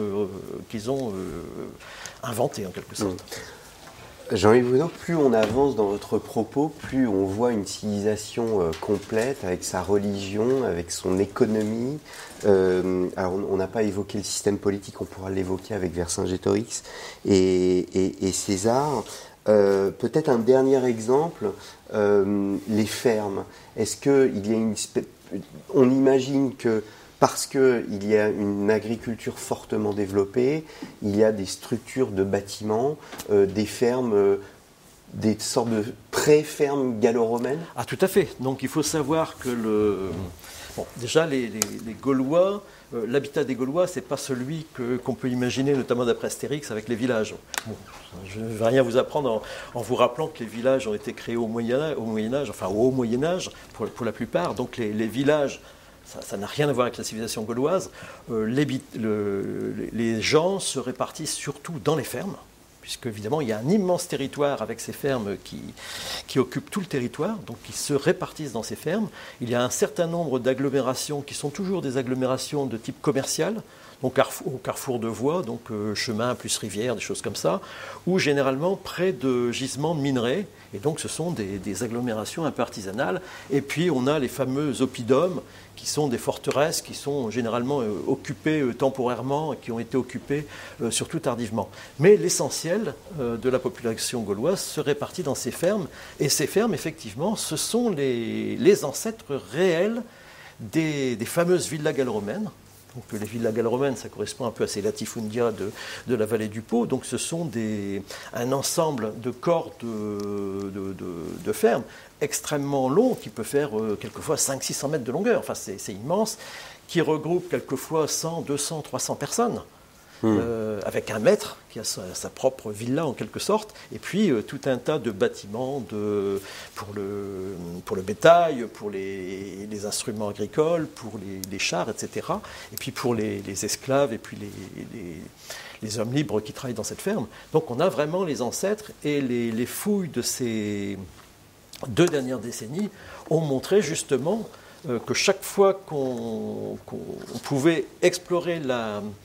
inventée en quelque sorte. Jean-Yves Gounod, plus on avance dans votre propos, plus on voit une civilisation complète avec sa religion, avec son économie. Alors on n'a pas évoqué le système politique, on pourra l'évoquer avec Vercingétorix et César. Peut-être un dernier exemple, les fermes. Est-ce qu'il y a on imagine que parce qu'il y a une agriculture fortement développée, il y a des structures de bâtiments, des fermes, des sortes de pré-fermes gallo-romaines? Ah, tout à fait. Donc il faut savoir que déjà les Gaulois, l'habitat des Gaulois, c'est pas celui qu'on peut imaginer, notamment d'après Astérix, avec les villages. Bon, je ne vais rien vous apprendre en vous rappelant que les villages ont été créés au Moyen-Âge, enfin au Haut Moyen-Âge pour la plupart. Donc les villages, ça n'a rien à voir avec la civilisation gauloise. Les gens se répartissent surtout dans les fermes, puisque évidemment il y a un immense territoire avec ces fermes qui occupent tout le territoire, donc ils se répartissent dans ces fermes. Il y a un certain nombre d'agglomérations qui sont toujours des agglomérations de type commercial, donc au carrefour de voies, donc chemin plus rivière, des choses comme ça, ou généralement près de gisements de minerais, et donc ce sont des agglomérations un peu artisanales. Et puis on a les fameux oppidums, qui sont des forteresses qui sont généralement occupées temporairement et qui ont été occupées surtout tardivement. Mais l'essentiel de la population gauloise se répartit dans ces fermes, et ces fermes, effectivement, ce sont les ancêtres réels des fameuses villas gallo-romaines. Donc les villas gallo-romaines, ça correspond un peu à ces latifundia de la vallée du Pô. Donc ce sont un ensemble de corps de fermes extrêmement longs, qui peut faire quelquefois 500-600 mètres de longueur. Enfin, c'est immense, qui regroupent quelquefois 100, 200, 300 personnes. Avec un maître qui a sa propre villa en quelque sorte, et puis tout un tas de bâtiments pour le bétail, pour les instruments agricoles, pour les chars, etc. Et puis pour les esclaves et puis les hommes libres qui travaillent dans cette ferme. Donc on a vraiment les ancêtres, et les fouilles de ces 2 dernières décennies ont montré justement que chaque fois qu'on pouvait explorer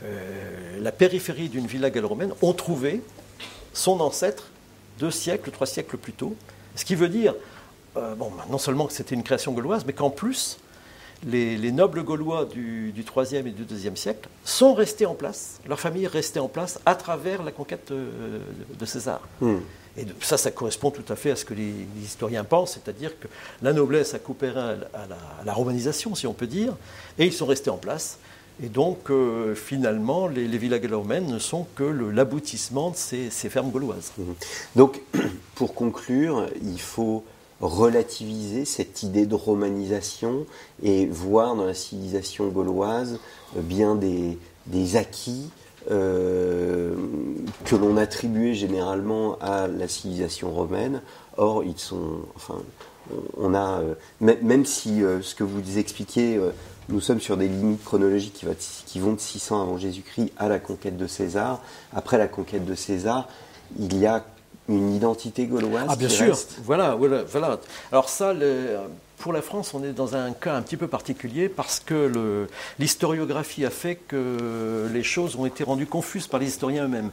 la périphérie d'une villa gallo-romaine, ont trouvé son ancêtre 2 siècles, 3 siècles plus tôt. Ce qui veut dire, non seulement que c'était une création gauloise, mais qu'en plus, les nobles gaulois du IIIe et du IIe siècle sont restés en place, leur famille est restée en place à travers la conquête de César. Et ça correspond tout à fait à ce que les historiens pensent, c'est-à-dire que la noblesse a coopéré à la romanisation, si on peut dire, et ils sont restés en place. Et donc, finalement, les villas gallo-romaines ne sont que l'aboutissement de ces fermes gauloises. Donc, pour conclure, il faut relativiser cette idée de romanisation et voir dans la civilisation gauloise bien des acquis que l'on attribuait généralement à la civilisation romaine. Or, ils sont, on a, même si ce que vous expliquez, nous sommes sur des limites chronologiques qui vont de 600 avant Jésus-Christ à la conquête de César. Après la conquête de César, il y a une identité gauloise. Ah bien sûr, reste. Voilà. Alors ça, pour la France, on est dans un cas un petit peu particulier parce que l'historiographie a fait que les choses ont été rendues confuses par les historiens eux-mêmes.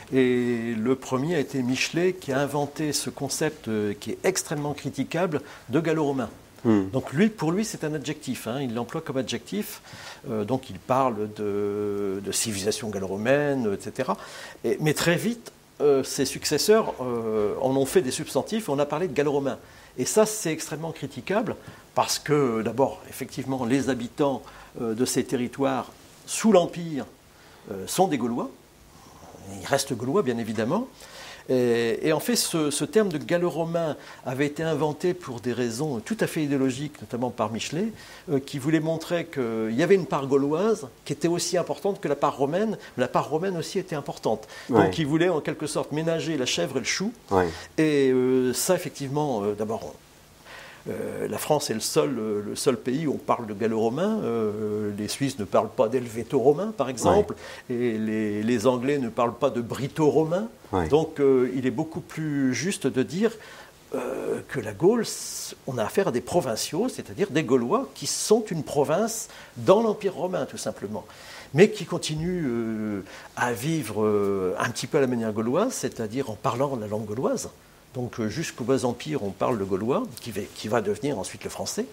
Et le premier a été Michelet qui a inventé ce concept qui est extrêmement critiquable de gallo-romain. Donc pour lui, c'est un adjectif, il l'emploie comme adjectif, donc il parle de civilisation gallo-romaine, etc. Mais très vite, ses successeurs en ont fait des substantifs, et on a parlé de gallo-romain. Et ça, c'est extrêmement critiquable, parce que d'abord, effectivement, les habitants de ces territoires sous l'Empire sont des Gaulois, ils restent Gaulois bien évidemment. Et en fait, ce terme de gallo-romain avait été inventé pour des raisons tout à fait idéologiques, notamment par Michelet, qui voulait montrer qu'il y avait une part gauloise qui était aussi importante que la part romaine, mais la part romaine aussi était importante. Donc il voulait en quelque sorte ménager la chèvre et le chou. Et ça, effectivement, d'abord, la France est le seul pays où on parle de gallo-romain. Les Suisses ne parlent pas d'helvéto-romain, par exemple, et les Anglais ne parlent pas de brito-romain. Donc il est beaucoup plus juste de dire que la Gaule, on a affaire à des provinciaux, c'est-à-dire des Gaulois qui sont une province dans l'Empire romain, tout simplement, mais qui continuent à vivre un petit peu à la manière gauloise, c'est-à-dire en parlant la langue gauloise. Donc jusqu'au Bas Empire, on parle le gaulois, qui va devenir ensuite le français.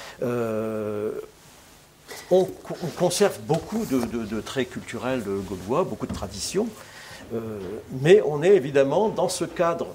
On conserve beaucoup de traits culturels gaulois, beaucoup de traditions, mais on est évidemment dans ce cadre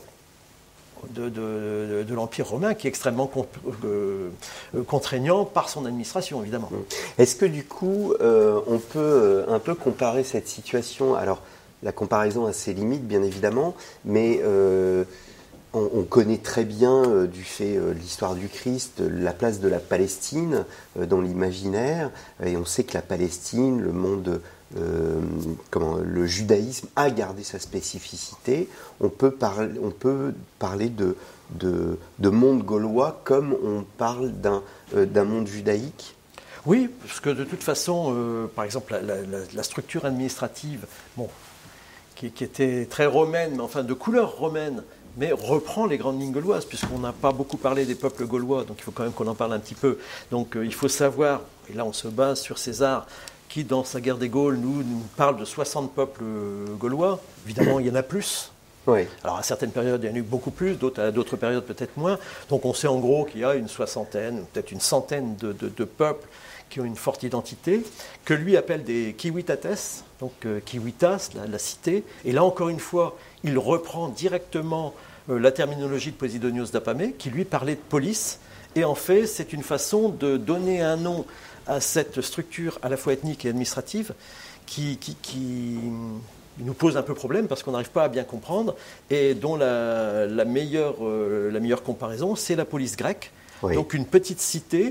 de l'Empire romain qui est extrêmement contraignant par son administration, évidemment. Est-ce que du coup, on peut un peu comparer cette situation? Alors, la comparaison a ses limites, bien évidemment, mais on connaît très bien, du fait de l'histoire du Christ, la place de la Palestine dans l'imaginaire, et on sait que la Palestine, le monde, le judaïsme a gardé sa spécificité. On peut parler de monde gaulois comme on parle d'un monde judaïque. Oui, parce que de toute façon, par exemple, la structure administrative, qui était très romaine, mais enfin de couleur romaine, mais reprend les grandes lignes gauloises, puisqu'on n'a pas beaucoup parlé des peuples gaulois, donc il faut quand même qu'on en parle un petit peu. Donc il faut savoir, et là on se base sur César, qui dans sa guerre des Gaules nous parle de 60 peuples gaulois. Évidemment, il y en a plus. Alors à certaines périodes, il y en a eu beaucoup plus, à d'autres périodes peut-être moins. Donc on sait en gros qu'il y a une soixantaine, peut-être une centaine de peuples qui ont une forte identité, que lui appelle des kiwitates, donc kiwitas, la cité. Et là encore une fois, il reprend directement la terminologie de Posidonios d'Apamée, qui lui parlait de police. Et en fait, c'est une façon de donner un nom à cette structure à la fois ethnique et administrative qui nous pose un peu problème parce qu'on n'arrive pas à bien comprendre et dont la meilleure comparaison, c'est la police grecque. Donc une petite cité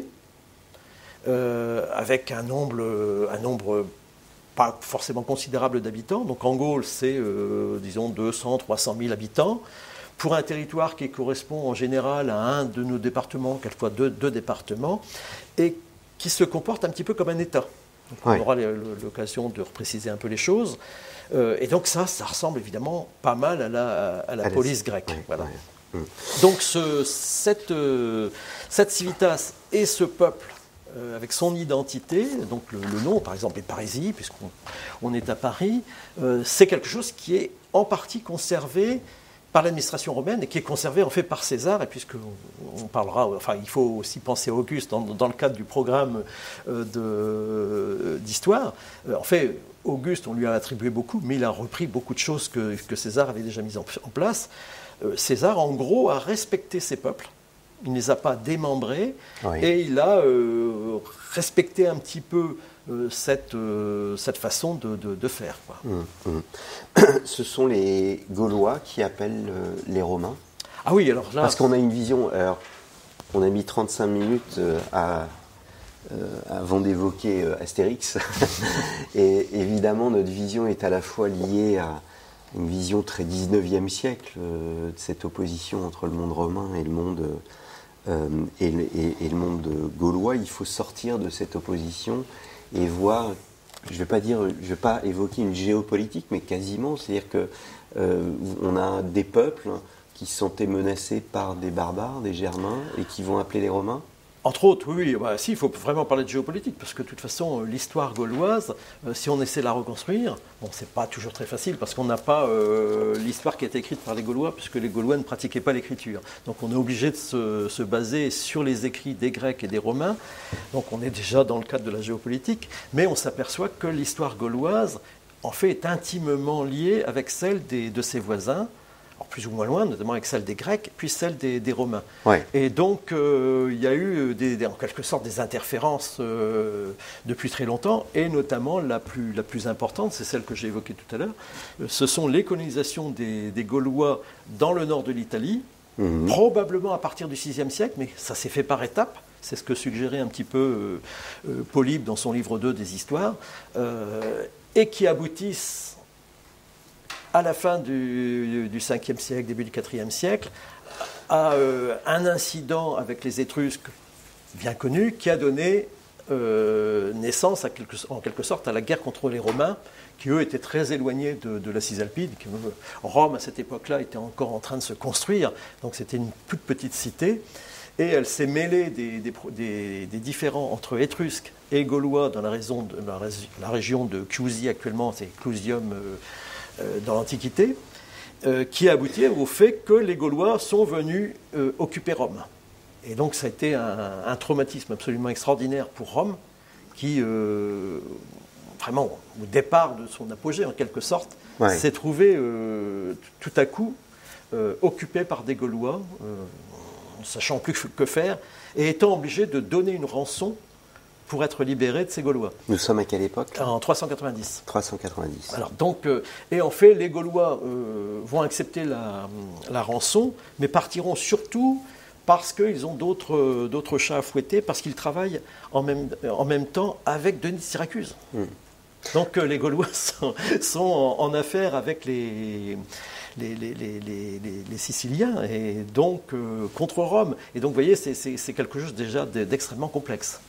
avec un nombre pas forcément considérable d'habitants. Donc en Gaule, c'est, disons, 200, 300 000 habitants. Pour un territoire qui correspond en général à un de nos départements, quelquefois deux départements, et qui se comporte un petit peu comme un État. Donc on aura l'occasion de repréciser un peu les choses. Et donc ça ressemble évidemment pas mal à la police grecque. Voilà. Donc cette civitas et ce peuple avec son identité, donc le nom, par exemple, est parisien, puisqu'on est à Paris, c'est quelque chose qui est en partie conservé par l'administration romaine et qui est conservé en fait par César. Et puisqu'on parlera, enfin, il faut aussi penser à Auguste dans le cadre du programme d'histoire. En fait, Auguste, on lui a attribué beaucoup, mais il a repris beaucoup de choses que César avait déjà mises en place. César, en gros, a respecté ses peuples. Il ne les a pas démembrés, oui. Et il a respecté un petit peu cette façon de faire, quoi. Ce sont les Gaulois qui appellent les Romains. Ah oui, alors là... Parce qu'on a une vision... Alors, on a mis 35 minutes avant d'évoquer Astérix. Et évidemment, notre vision est à la fois liée à une vision très 19e siècle de cette opposition entre le monde romain et le monde... et le monde gaulois. Il faut sortir de cette opposition et voir, je vais pas évoquer une géopolitique, mais quasiment, c'est-à-dire que on a des peuples qui se sentaient menacés par des barbares, des Germains, et qui vont appeler les Romains. Entre autres, oui, bah, si, il faut vraiment parler de géopolitique, parce que de toute façon, l'histoire gauloise, si on essaie de la reconstruire, bon, c'est pas toujours très facile, parce qu'on n'a pas l'histoire qui a été écrite par les Gaulois, puisque les Gaulois ne pratiquaient pas l'écriture. Donc on est obligé de se baser sur les écrits des Grecs et des Romains, donc on est déjà dans le cadre de la géopolitique, mais on s'aperçoit que l'histoire gauloise, en fait, est intimement liée avec celle de ses voisins, alors plus ou moins loin, notamment avec celle des Grecs, puis celle des Romains. Ouais. Et donc, il y a eu en quelque sorte des interférences depuis très longtemps, et notamment la plus importante, c'est celle que j'ai évoquée tout à l'heure, ce sont les colonisations des Gaulois dans le nord de l'Italie, probablement à partir du VIe siècle, mais ça s'est fait par étapes. C'est ce que suggérait un petit peu Polybe dans son livre 2 des histoires, et qui aboutissent à la fin du 5e siècle, début du 4e siècle, à un incident avec les Étrusques bien connu qui a donné naissance en quelque sorte à la guerre contre les Romains, qui eux étaient très éloignés de la Cisalpine. Rome, à cette époque-là, était encore en train de se construire, donc c'était une toute petite cité, et elle s'est mêlée des différends entre Étrusques et Gaulois dans la région de Chiusi actuellement, c'est Clusium dans l'Antiquité, qui a abouti au fait que les Gaulois sont venus occuper Rome. Et donc ça a été un traumatisme absolument extraordinaire pour Rome, qui, vraiment, au départ de son apogée, en quelque sorte, s'est trouvé tout à coup occupé par des Gaulois, ne sachant plus que faire, et étant obligé de donner une rançon pour être libéré de ces Gaulois. Nous sommes à quelle époque ? En 390. 390. Alors, donc, et en fait, les Gaulois vont accepter la rançon, mais partiront surtout parce qu'ils ont d'autres chats à fouetter, parce qu'ils travaillent en même temps avec Denis de Syracuse. Donc les Gaulois sont en affaire avec les Siciliens, et donc contre Rome. Et donc, vous voyez, c'est quelque chose déjà d'extrêmement complexe.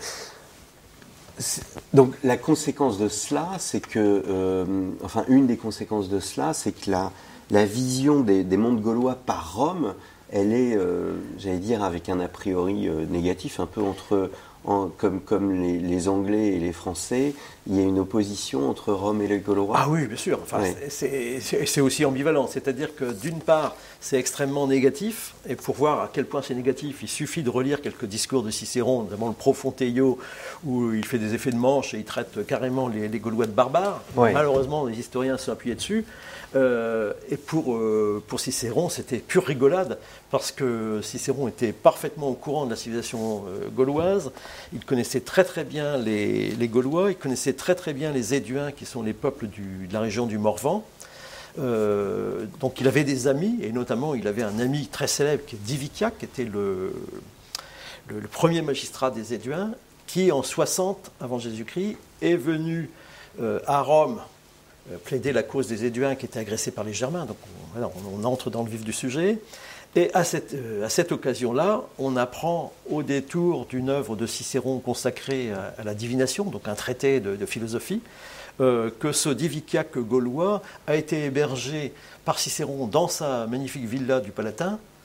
Donc la conséquence de cela, c'est que, une des conséquences de cela, c'est que la vision des mondes gaulois par Rome, elle est, j'allais dire, avec un a priori négatif, un peu comme les Anglais et les Français, il y a une opposition entre Rome et les Gaulois. Ah oui, bien sûr. Enfin, c'est aussi ambivalent. C'est-à-dire que d'une part, c'est extrêmement négatif, et pour voir à quel point c'est négatif, il suffit de relire quelques discours de Cicéron, notamment le Pro Fonteio, où il fait des effets de manche et il traite carrément les Gaulois de barbares. Ouais. Malheureusement, les historiens se sont appuyés dessus. Et pour Cicéron, c'était pure rigolade, parce que Cicéron était parfaitement au courant de la civilisation gauloise. Il connaissait très très bien les Gaulois, il connaissait très très bien les Éduins, qui sont les peuples de la région du Morvan. Donc il avait des amis, et notamment il avait un ami très célèbre qui est Diviciaque, qui était le premier magistrat des Éduins, qui en 60 avant Jésus-Christ est venu à Rome plaider la cause des Éduins qui étaient agressés par les Germains. Donc on entre dans le vif du sujet. Et à cette occasion-là, on apprend au détour d'une œuvre de Cicéron consacrée à la divination, donc un traité de philosophie, que ce Diviciaque gaulois a été hébergé par Cicéron dans sa magnifique villa du Palatin,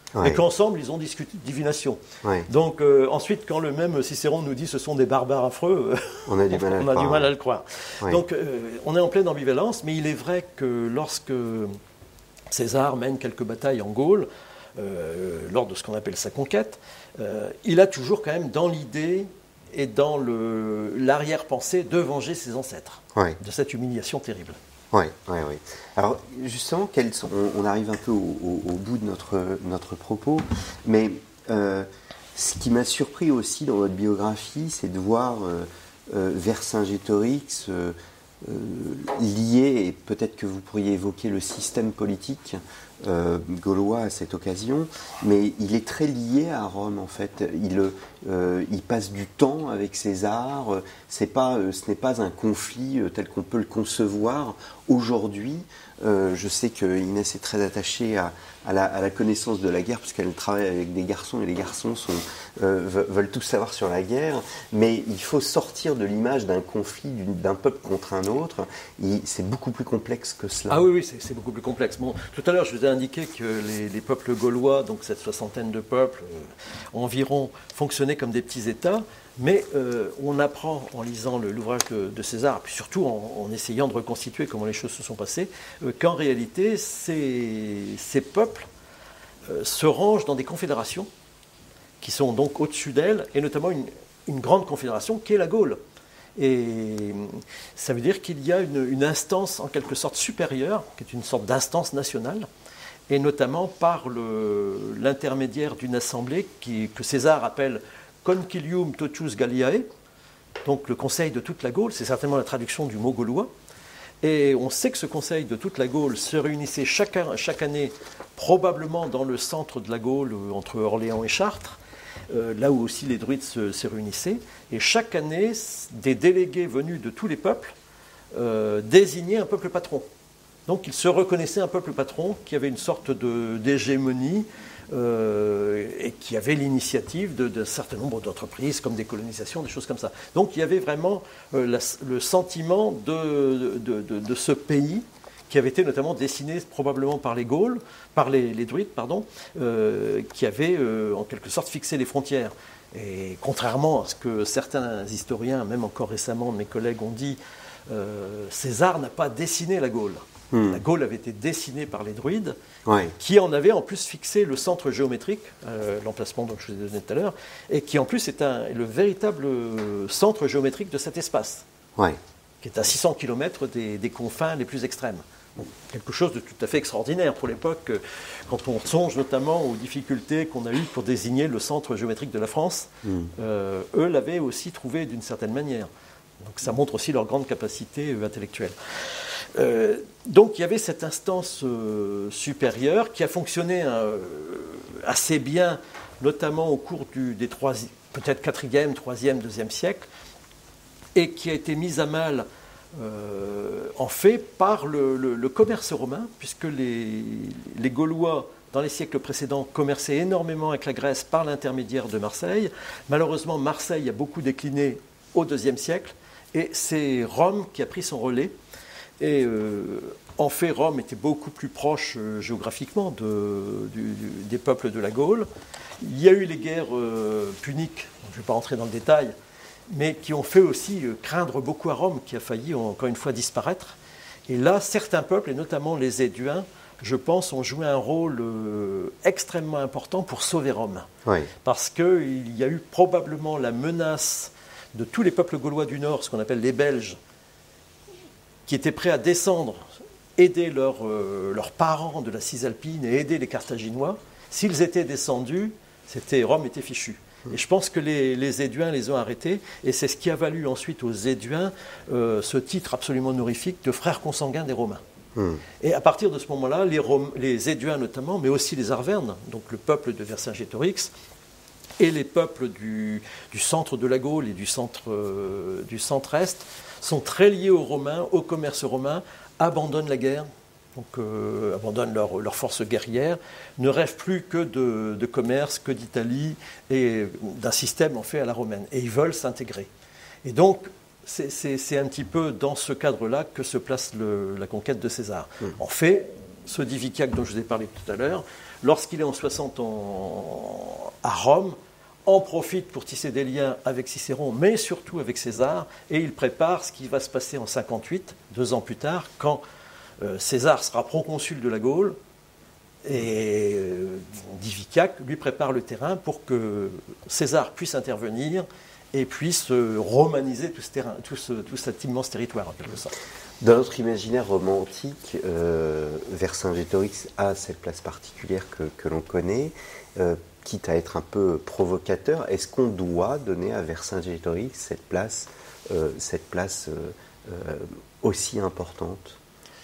et qu'ensemble, ils ont discuté de divination. Ouais. Donc, ensuite, quand le même Cicéron nous dit « ce sont des barbares affreux », on a du mal à le croire. Ouais. Donc, on est en pleine ambivalence, mais il est vrai que lorsque César mène quelques batailles en Gaule, lors de ce qu'on appelle sa conquête, il a toujours quand même dans l'idée et dans l'arrière-pensée de venger ses ancêtres, de cette humiliation terrible. Oui. Alors justement, on arrive un peu au bout de notre propos, mais ce qui m'a surpris aussi dans votre biographie, c'est de voir Vercingétorix lié, et peut-être que vous pourriez évoquer le système politique gaulois à cette occasion, mais il est très lié à Rome en fait. Il passe du temps avec César. Ce n'est pas un conflit tel qu'on peut le concevoir aujourd'hui. Je sais que Inès est très attachée à la connaissance de la guerre, puisqu'elle travaille avec des garçons, et les garçons veulent tout savoir sur la guerre. Mais il faut sortir de l'image d'un conflit d'un peuple contre un autre. C'est beaucoup plus complexe que cela. Ah oui, c'est beaucoup plus complexe. Bon, tout à l'heure, je vous ai indiqué que les peuples gaulois, donc cette soixantaine de peuples environ, fonctionnaient comme des petits États. Mais on apprend en lisant l'ouvrage de César, puis surtout en essayant de reconstituer comment les choses se sont passées, qu'en réalité, ces peuples se rangent dans des confédérations qui sont donc au-dessus d'elles, et notamment une grande confédération qui est la Gaule. Et ça veut dire qu'il y a une instance en quelque sorte supérieure, qui est une sorte d'instance nationale, et notamment par l'intermédiaire d'une assemblée que César appelle Concilium Totius Galliae, donc le conseil de toute la Gaule, c'est certainement la traduction du mot gaulois. Et on sait que ce conseil de toute la Gaule se réunissait chaque année, probablement dans le centre de la Gaule, entre Orléans et Chartres, là où aussi les druides se réunissaient. Et chaque année, des délégués venus de tous les peuples désignaient un peuple patron. Donc ils se reconnaissaient un peuple patron qui avait une sorte d'hégémonie, et qui avait l'initiative d'un certain nombre d'entreprises, comme des colonisations, des choses comme ça. Donc il y avait vraiment le sentiment de ce pays qui avait été notamment dessiné probablement par les Gaules, par les druides, qui avaient en quelque sorte fixé les frontières. Et contrairement à ce que certains historiens, même encore récemment mes collègues ont dit, César n'a pas dessiné la Gaule. La Gaule avait été dessinée par les druides, qui en avaient en plus fixé le centre géométrique, l'emplacement dont je vous ai donné tout à l'heure, et qui en plus est le véritable centre géométrique de cet espace, qui est à 600 km des confins les plus extrêmes. Donc, quelque chose de tout à fait extraordinaire pour l'époque, quand on songe notamment aux difficultés qu'on a eues pour désigner le centre géométrique de la France. Eux l'avaient aussi trouvé d'une certaine manière. Donc ça montre aussi leur grande capacité intellectuelle. Donc il y avait cette instance supérieure qui a fonctionné assez bien, notamment au cours des peut-être 4e, 3e, 2e siècle, et qui a été mise à mal en fait par le commerce romain, puisque les Gaulois, dans les siècles précédents, commerçaient énormément avec la Grèce par l'intermédiaire de Marseille. Malheureusement, Marseille a beaucoup décliné au IIe siècle, et c'est Rome qui a pris son relais. Et en fait, Rome était beaucoup plus proche géographiquement des peuples de la Gaule. Il y a eu les guerres puniques, je ne vais pas rentrer dans le détail, mais qui ont fait aussi craindre beaucoup à Rome, qui a failli encore une fois disparaître. Et là, certains peuples, et notamment les Éduins, je pense, ont joué un rôle extrêmement important pour sauver Rome. Parce qu'il y a eu probablement la menace de tous les peuples gaulois du Nord, ce qu'on appelle les Belges, qui étaient prêts à descendre, aider leurs parents de la Cisalpine et aider les Carthaginois. S'ils étaient descendus, Rome était fichue. Et je pense que les Éduins les ont arrêtés, et c'est ce qui a valu ensuite aux Éduins ce titre absolument honorifique de frères consanguins des Romains. Et à partir de ce moment-là, les Éduins notamment, mais aussi les Arvernes, donc le peuple de Vercingétorix, et les peuples du centre de la Gaule et du centre-est sont très liés aux Romains, au commerce romain, abandonnent la guerre, donc abandonnent leurs forces guerrières, ne rêvent plus que de commerce, que d'Italie et d'un système en fait à la romaine. Et ils veulent s'intégrer. Et donc, c'est un petit peu dans ce cadre-là que se place la conquête de César. En fait, ce Diviciaque dont je vous ai parlé tout à l'heure lorsqu'il est en 60 à Rome, en profite pour tisser des liens avec Cicéron, mais surtout avec César, et il prépare ce qui va se passer en 58, 2 ans plus tard, quand César sera proconsul de la Gaule, et Diviciac lui prépare le terrain pour que César puisse intervenir et puisse romaniser tout ce terrain, tout cet immense territoire en quelque sorte. Dans notre imaginaire romantique, Vercingétorix a cette place particulière que l'on connaît. Quitte à être un peu provocateur, est-ce qu'on doit donner à Vercingétorix cette place aussi importante ?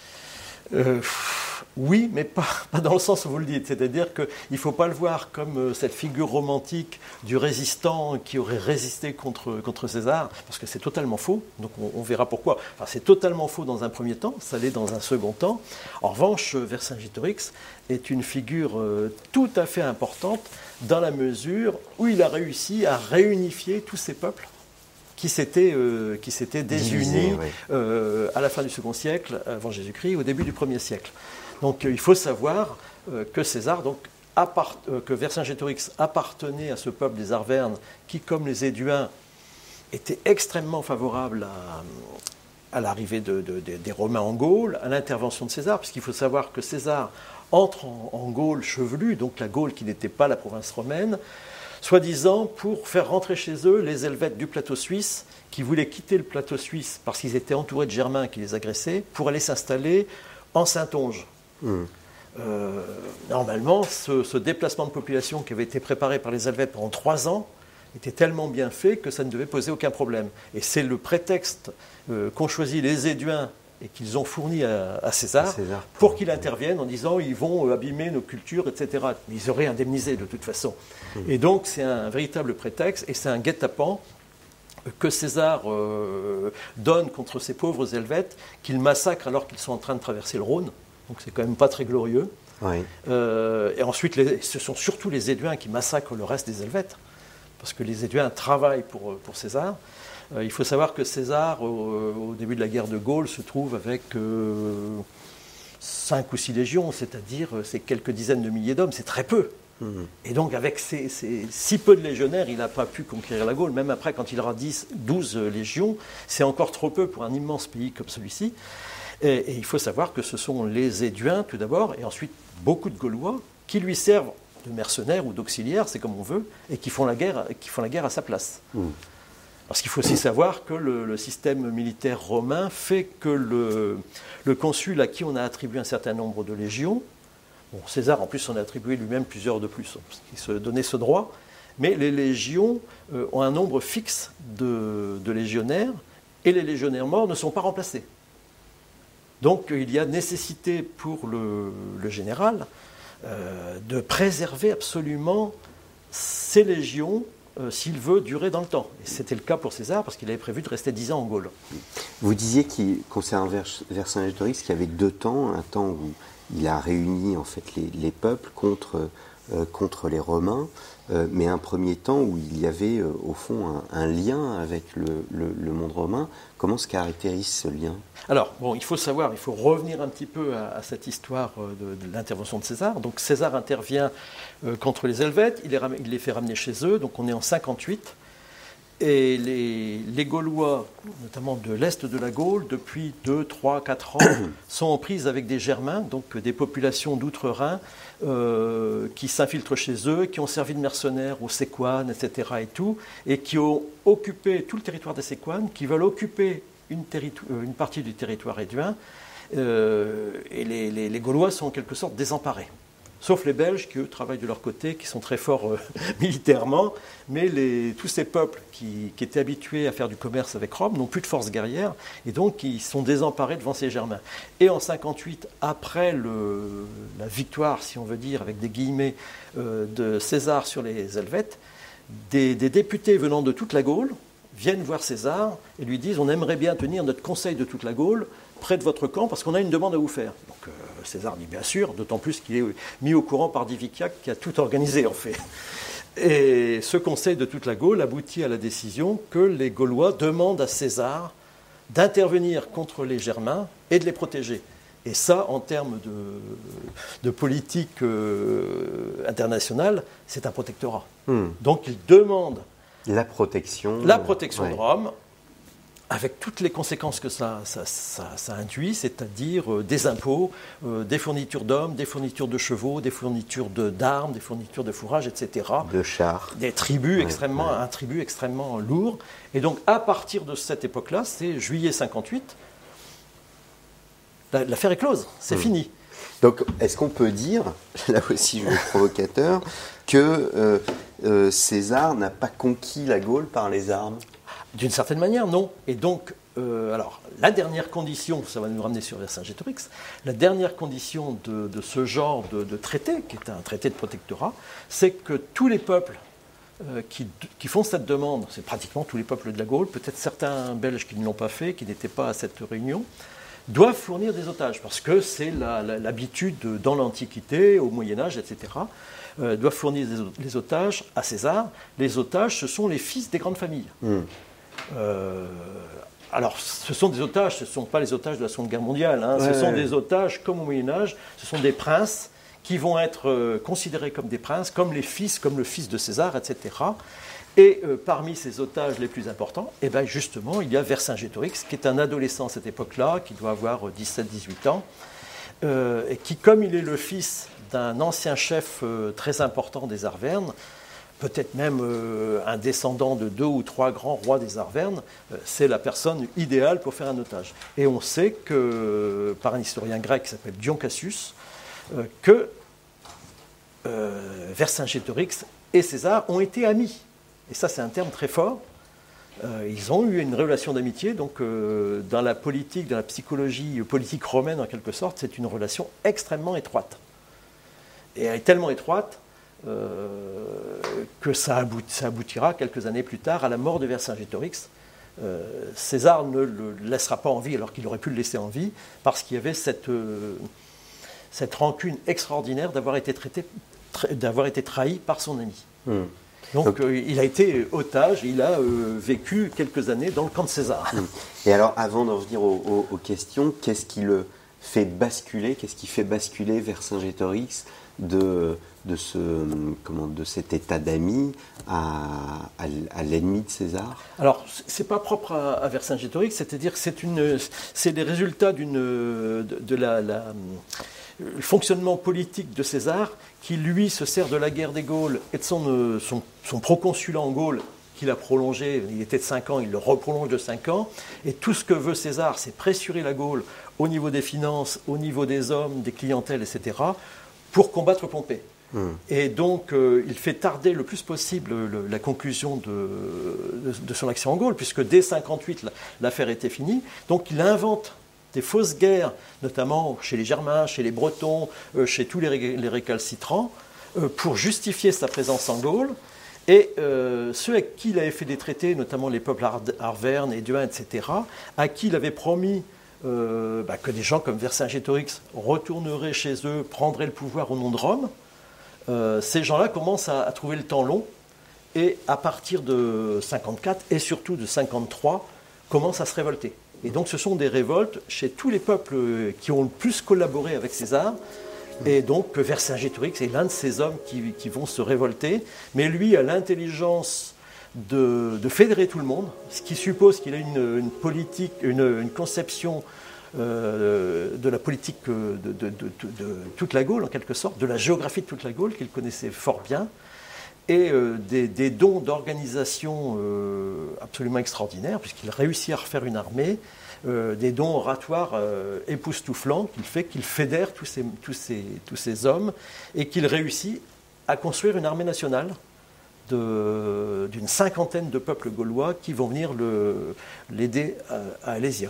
Oui, mais pas dans le sens où vous le dites. C'est-à-dire qu'il ne faut pas le voir comme cette figure romantique du résistant qui aurait résisté contre César, parce que c'est totalement faux. Donc on verra pourquoi. Enfin, c'est totalement faux dans un premier temps, ça l'est dans un second temps. En revanche, Vercingétorix est une figure tout à fait importante dans la mesure où il a réussi à réunifier tous ces peuples qui s'étaient désunis à la fin du second siècle avant Jésus-Christ, au début du 1er siècle. Donc il faut savoir que que Vercingétorix appartenait à ce peuple des Arvernes qui, comme les Éduins, était extrêmement favorable à l'arrivée des Romains en Gaule, à l'intervention de César, puisqu'il faut savoir que César entre en Gaule chevelue, donc la Gaule qui n'était pas la province romaine, soi-disant pour faire rentrer chez eux les Helvètes du plateau suisse qui voulaient quitter le plateau suisse parce qu'ils étaient entourés de Germains qui les agressaient pour aller s'installer en Saintonge. Normalement, ce déplacement de population qui avait été préparé par les Helvètes pendant 3 ans était tellement bien fait que ça ne devait poser aucun problème. Et c'est le prétexte qu'ont choisi les Éduins et qu'ils ont fourni à César pour qu'il intervienne en disant ils vont abîmer nos cultures, etc. Mais ils auraient indemnisé de toute façon. Et donc c'est un véritable prétexte et c'est un guet-apens que César donne contre ces pauvres Helvètes qu'il massacre alors qu'ils sont en train de traverser le Rhône. Donc c'est quand même pas très glorieux. Oui. Et ensuite, ce sont surtout les Éduins qui massacrent le reste des Helvètes, parce que les Éduins travaillent pour César. Il faut savoir que César, au début de la guerre de Gaule, se trouve avec 5 ou 6 légions, c'est-à-dire c'est quelques dizaines de milliers d'hommes, c'est très peu. Et donc avec ces si peu de légionnaires, il n'a pas pu conquérir la Gaule. Même après, quand il aura 12 légions, c'est encore trop peu pour un immense pays comme celui-ci. Et il faut savoir que ce sont les Éduins, tout d'abord, et ensuite beaucoup de Gaulois, qui lui servent de mercenaires ou d'auxiliaires, c'est comme on veut, et qui font la guerre à sa place. Parce qu'il faut aussi savoir que le système militaire romain fait que le consul à qui on a attribué un certain nombre de légions, César en plus en a attribué lui-même plusieurs de plus, parce qu'il se donnait ce droit, mais les légions ont un nombre fixe de légionnaires, et les légionnaires morts ne sont pas remplacés. Donc il y a nécessité pour le général de préserver absolument ces légions s'il veut durer dans le temps. Et c'était le cas pour César, parce qu'il avait prévu de rester 10 ans en Gaule. Vous disiez concernant Vercingétorix qu'il y avait 2 temps, un temps où il a réuni en fait les peuples contre les Romains, mais un premier temps où il y avait au fond un lien avec le monde romain. Comment se caractérise ce lien ? Alors, il faut revenir un petit peu à cette histoire de l'intervention de César. Donc César intervient contre les Helvètes, il les fait ramener chez eux, donc on est en 58. Et les Gaulois, notamment de l'est de la Gaule, depuis 2, 3, 4 ans, sont en prise avec des Germains, donc des populations d'outre-Rhin, qui s'infiltrent chez eux, qui ont servi de mercenaires aux Séquanes, etc. et qui ont occupé tout le territoire des Séquanes, qui veulent occuper une partie du territoire éduin, et les Gaulois sont en quelque sorte désemparés. Sauf les Belges qui, eux, travaillent de leur côté, qui sont très forts militairement, mais tous ces peuples qui étaient habitués à faire du commerce avec Rome n'ont plus de force guerrière, et donc ils sont désemparés devant ces Germains. Et en 58, après la victoire, si on veut dire, avec des guillemets, de César sur les Helvètes, des députés venant de toute la Gaule viennent voir César et lui disent « On aimerait bien tenir notre conseil de toute la Gaule près de votre camp parce qu'on a une demande à vous faire. » Donc César dit « Bien sûr », d'autant plus qu'il est mis au courant par Diviciac qui a tout organisé en fait. Et ce conseil de toute la Gaule aboutit à la décision que les Gaulois demandent à César d'intervenir contre les Germains et de les protéger. Et ça, en termes de politique internationale, c'est un protectorat. Donc il demande la protection de Rome, avec toutes les conséquences que ça induit, c'est-à-dire des impôts, des fournitures d'hommes, des fournitures de chevaux, des fournitures d'armes, des fournitures de fourrage, etc. De chars. Des tribus un tribut extrêmement lourd. Et donc, à partir de cette époque-là, c'est juillet 58, l'affaire est close, c'est fini. Donc, est-ce qu'on peut dire, là aussi je vais être provocateur, que César n'a pas conquis la Gaule par les armes ? D'une certaine manière, non. Et donc, alors, la dernière condition, ça va nous ramener sur Vercingétorix, la dernière condition de ce genre de traité, qui est un traité de protectorat, c'est que tous les peuples qui font cette demande, c'est pratiquement tous les peuples de la Gaule, peut-être certains Belges qui ne l'ont pas fait, qui n'étaient pas à cette réunion, doivent fournir des otages, parce que c'est l'habitude dans l'Antiquité, au Moyen-Âge, etc., doivent fournir les otages à César. Les otages, ce sont les fils des grandes familles. Alors, ce sont des otages, ce ne sont pas les otages de la Seconde Guerre mondiale, ce sont des otages comme au Moyen-Âge, ce sont des princes qui vont être considérés comme des princes, comme les fils, comme le fils de César, etc. Et parmi ces otages les plus importants, eh ben justement, il y a Vercingétorix, qui est un adolescent à cette époque-là, qui doit avoir 17-18 ans, et qui, comme il est le fils d'un ancien chef très important des Arvernes, peut-être même un descendant de 2 ou 3 grands rois des Arvernes, c'est la personne idéale pour faire un otage. Et on sait que, par un historien grec qui s'appelle Dion Cassius, que Vercingétorix et César ont été amis. Et ça, c'est un terme très fort. Ils ont eu une relation d'amitié, donc dans la politique, dans la psychologie politique romaine en quelque sorte, c'est une relation extrêmement étroite. Et elle est tellement étroite que ça aboutira quelques années plus tard à la mort de Vercingétorix. César ne le laissera pas en vie alors qu'il aurait pu le laisser en vie, parce qu'il y avait cette rancune extraordinaire d'avoir été trahi par son ami. Donc il a été otage, il a vécu quelques années dans le camp de César. Et alors, avant d'en venir aux questions, qu'est-ce qui le fait basculer, qu'est-ce qui fait basculer Vercingétorix de cet état d'ami à l'ennemi de César? Alors, c'est pas propre à Vercingétorix, c'est-à-dire que c'est des résultats le fonctionnement politique de César, qui lui se sert de la guerre des Gaules et de son proconsulat en Gaule, qu'il a prolongé, il était de 5 ans, il le reprolonge de 5 ans, et tout ce que veut César, c'est pressurer la Gaule au niveau des finances, au niveau des hommes, des clientèles, etc., pour combattre Pompée. Et donc, il fait tarder le plus possible la conclusion de son action en Gaule, puisque dès 58, l'affaire était finie. Donc, il invente des fausses guerres, notamment chez les Germains, chez les Bretons, chez tous les récalcitrants, pour justifier sa présence en Gaule. Et ceux avec qui il avait fait des traités, notamment les peuples arvernes, éduins, etc., à qui il avait promis que des gens comme Vercingétorix retourneraient chez eux, prendraient le pouvoir au nom de Rome, ces gens-là commencent à trouver le temps long, et à partir de 54 et surtout de 53, commencent à se révolter. Et donc ce sont des révoltes chez tous les peuples qui ont le plus collaboré avec César. Et donc Vercingétorix est l'un de ces hommes qui vont se révolter. Mais lui a l'intelligence de fédérer tout le monde, ce qui suppose qu'il a une politique, une conception de la politique de toute la Gaule, en quelque sorte, de la géographie de toute la Gaule, qu'il connaissait fort bien, et des dons d'organisation absolument extraordinaires, puisqu'il réussit à refaire une armée, des dons oratoires époustouflants, qu'il fédère tous ces hommes, et qu'il réussit à construire une armée nationale d'une 50aine de peuples gaulois qui vont venir l'aider à Alésia.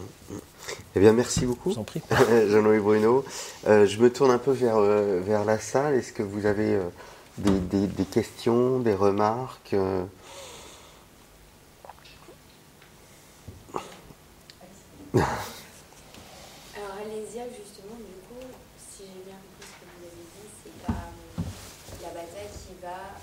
Eh bien, merci beaucoup, Je vous en prie. Jean-Louis Bruno. Je me tourne un peu vers la salle. Est-ce que vous avez des questions, des remarques? Alors Alésia, justement, du coup, si j'ai bien compris ce que vous avez dit, c'est la bataille qui va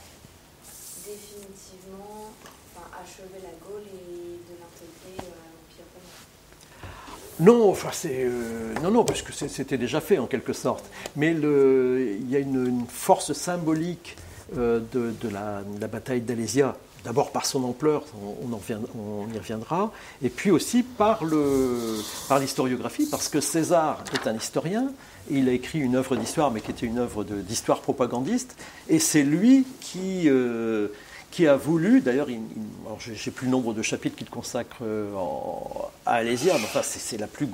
définitivement achever la Gaule et de l'intégrer à l'Empire romain. Non, enfin non, parce que c'était déjà fait en quelque sorte. Mais il y a une force symbolique de la bataille d'Alésia. D'abord par son ampleur, on y reviendra, et puis aussi par l'historiographie, parce que César est un historien, il a écrit une œuvre d'histoire, mais qui était une œuvre d'histoire propagandiste, et c'est lui qui a voulu, d'ailleurs, je n'ai plus le nombre de chapitres qu'il consacre à Alésia, mais enfin, c'est le plus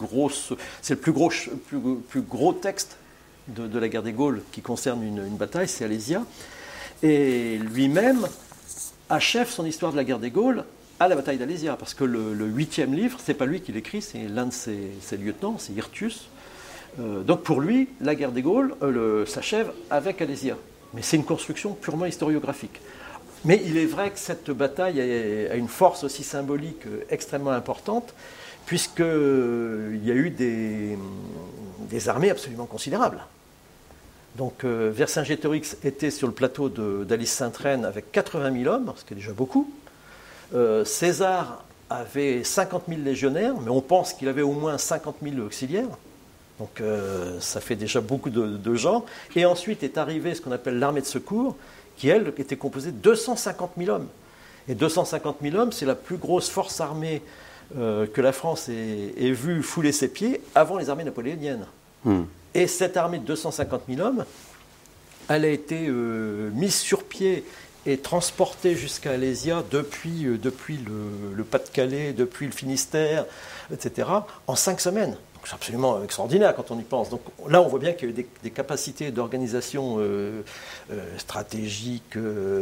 gros texte de la guerre des Gaules qui concerne une bataille, c'est Alésia, et lui-même achève son histoire de la guerre des Gaules à la bataille d'Alésia, parce que le 8e livre, c'est pas lui qui l'écrit, c'est l'un de ses lieutenants, c'est Hirtius. Donc pour lui, la guerre des Gaules s'achève avec Alésia. Mais c'est une construction purement historiographique. Mais il est vrai que cette bataille a une force aussi symbolique extrêmement importante, puisqu'il y a eu des armées absolument considérables. Donc Vercingétorix était sur le plateau d'Alis-Sainte-Reine avec 80 000 hommes, ce qui est déjà beaucoup. César avait 50 000 légionnaires, mais on pense qu'il avait au moins 50 000 auxiliaires. Donc ça fait déjà beaucoup de gens. Et ensuite est arrivée ce qu'on appelle l'armée de secours, qui, elle, était composée de 250 000 hommes. Et 250 000 hommes, c'est la plus grosse force armée que la France ait vue fouler ses pieds avant les armées napoléoniennes. Et cette armée de 250 000 hommes, elle a été mise sur pied et transportée jusqu'à Alésia depuis le Pas-de-Calais, depuis le Finistère, etc., en 5 semaines. Donc c'est absolument extraordinaire quand on y pense. Donc là, on voit bien qu'il y a eu des capacités d'organisation stratégique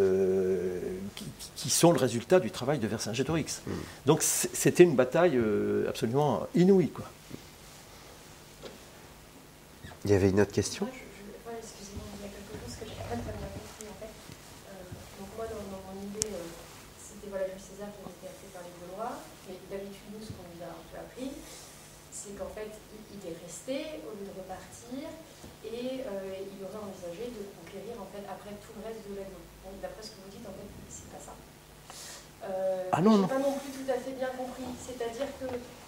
qui sont le résultat du travail de Vercingétorix. Donc c'était une bataille absolument inouïe, quoi. Il y avait une autre question ? Excusez-moi, il y a quelque chose que je n'ai pas très bien compris en fait. Donc moi, dans mon idée, c'était Jules César qui avait été appelé par les Gaulois, mais d'habitude, nous, ce qu'on nous a un peu appris, c'est qu'en fait, il est resté au lieu de repartir, et il aurait envisagé de conquérir en fait après tout le reste de la Gaule. Donc d'après ce que vous dites, en fait, c'est pas ça. Non. Je n'ai pas non plus tout à fait bien compris. C'est-à-dire que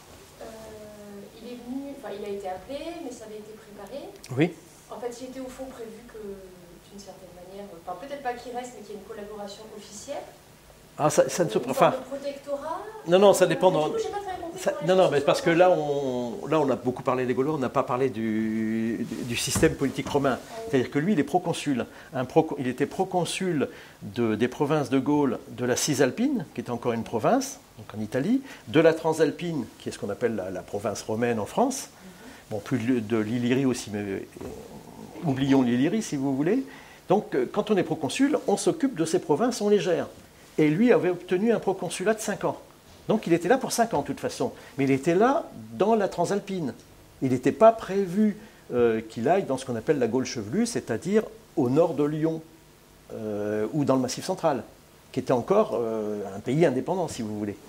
il est venu, il a été appelé, mais ça avait été préparé. Oui. En fait, il était au fond prévu que, d'une certaine manière, peut-être pas qu'il reste, mais qu'il y ait une collaboration officielle. Ah, ça ne se préfère. Le protectorat. Non, ça dépend. Du coup, j'ai pas très compris. Non, mais parce que là, on a beaucoup parlé des Gaulois, on n'a pas parlé du système politique romain. C'est-à-dire que lui, il est proconsul. Il était proconsul des provinces de Gaule, de la Cisalpine, qui était encore une province, donc en Italie, de la Transalpine, qui est ce qu'on appelle la province romaine en France. Bon, plus de l'Illyrie aussi, mais oublions l'Illyrie si vous voulez. Donc, quand on est proconsul, on s'occupe de ces provinces, on les gère. Et lui avait obtenu un proconsulat de 5 ans. Donc il était là pour 5 ans de toute façon. Mais il était là dans la Transalpine. Il n'était pas prévu qu'il aille dans ce qu'on appelle la Gaule chevelue, c'est-à-dire au nord de Lyon ou dans le Massif central, qui était encore un pays indépendant, si vous voulez.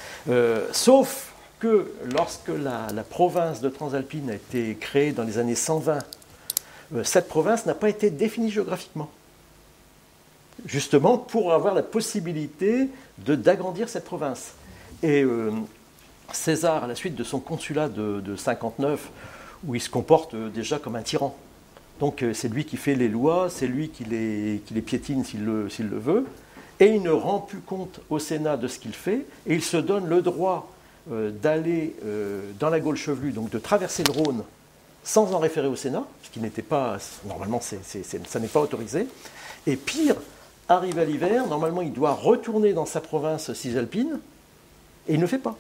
Sauf que lorsque la province de Transalpine a été créée dans les années 120, cette province n'a pas été définie géographiquement. Justement pour avoir la possibilité d'agrandir cette province. Et César, à la suite de son consulat de 59, où il se comporte déjà comme un tyran. Donc c'est lui qui fait les lois, c'est lui qui les piétine s'il le veut, et il ne rend plus compte au Sénat de ce qu'il fait, et il se donne le droit d'aller dans la Gaule chevelue, donc de traverser le Rhône sans en référer au Sénat, ce qui n'était pas, normalement ça n'est pas autorisé, et pire, arrive à l'hiver, normalement il doit retourner dans sa province cisalpine, et il ne le fait pas.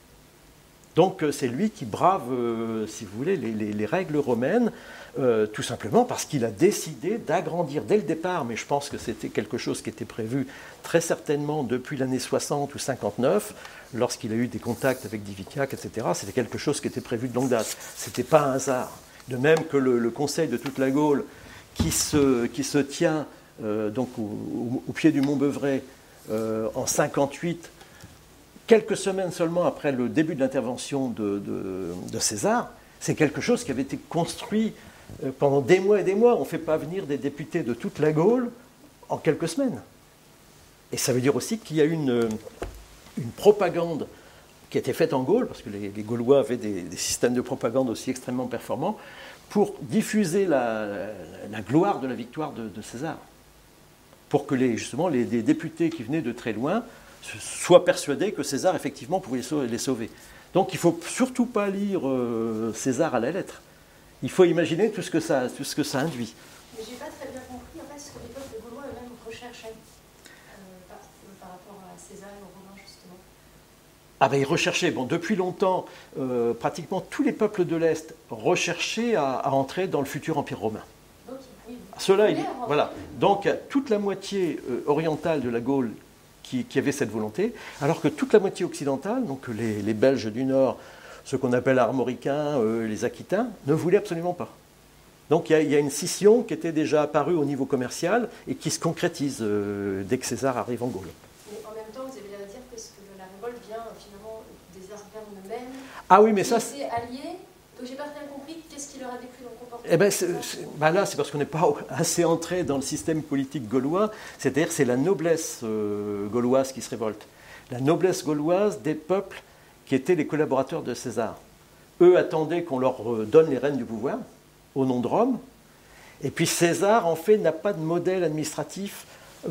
Donc c'est lui qui brave, si vous voulez, les règles romaines, tout simplement parce qu'il a décidé d'agrandir dès le départ, mais je pense que c'était quelque chose qui était prévu très certainement depuis l'année 60 ou 59, lorsqu'il a eu des contacts avec Diviciac, etc. C'était quelque chose qui était prévu de longue date. Ce n'était pas un hasard. De même que le Conseil de toute la Gaule, qui se tient donc au pied du Mont Beuvray en 58, quelques semaines seulement après le début de l'intervention de César, c'est quelque chose qui avait été construit pendant des mois et des mois. On ne fait pas venir des députés de toute la Gaule en quelques semaines. Et ça veut dire aussi qu'il y a une propagande qui était faite en Gaule, parce que les Gaulois avaient des systèmes de propagande aussi extrêmement performants, pour diffuser la gloire de la victoire de César. Pour que justement les députés qui venaient de très loin soient persuadés que César, effectivement, pouvait les sauver. Donc il ne faut surtout pas lire César à la lettre. Il faut imaginer tout ce que ça induit. Mais je n'ai pas très bien compris en fait, ce que les peuples gaulois eux-mêmes recherchaient par rapport à César et aux Romains, justement. Ah ben ils recherchaient, depuis longtemps, pratiquement tous les peuples de l'Est recherchaient à entrer dans le futur Empire romain. Donc, oui, Cela, voilà. Donc toute la moitié orientale de la Gaule qui avait cette volonté, alors que toute la moitié occidentale, donc les Belges du Nord, ceux qu'on appelle armoricains, les Aquitains, ne voulaient absolument pas. Donc il y a une scission qui était déjà apparue au niveau commercial et qui se concrétise dès que César arrive en Gaule. Mais en même temps, vous avez l'air de dire que la révolte vient finalement des Arvernes eux-mêmes. Ah oui, mais ça... Ils étaient alliés, donc j'ai pas très bien compris qu'est-ce qui leur a déplu dans le comportement. Eh ben, là, c'est parce qu'on n'est pas assez entré dans le système politique gaulois, c'est-à-dire que c'est la noblesse gauloise qui se révolte. La noblesse gauloise des peuples qui étaient les collaborateurs de César. Eux attendaient qu'on leur donne les rênes du pouvoir, au nom de Rome. Et puis César, en fait, n'a pas de modèle administratif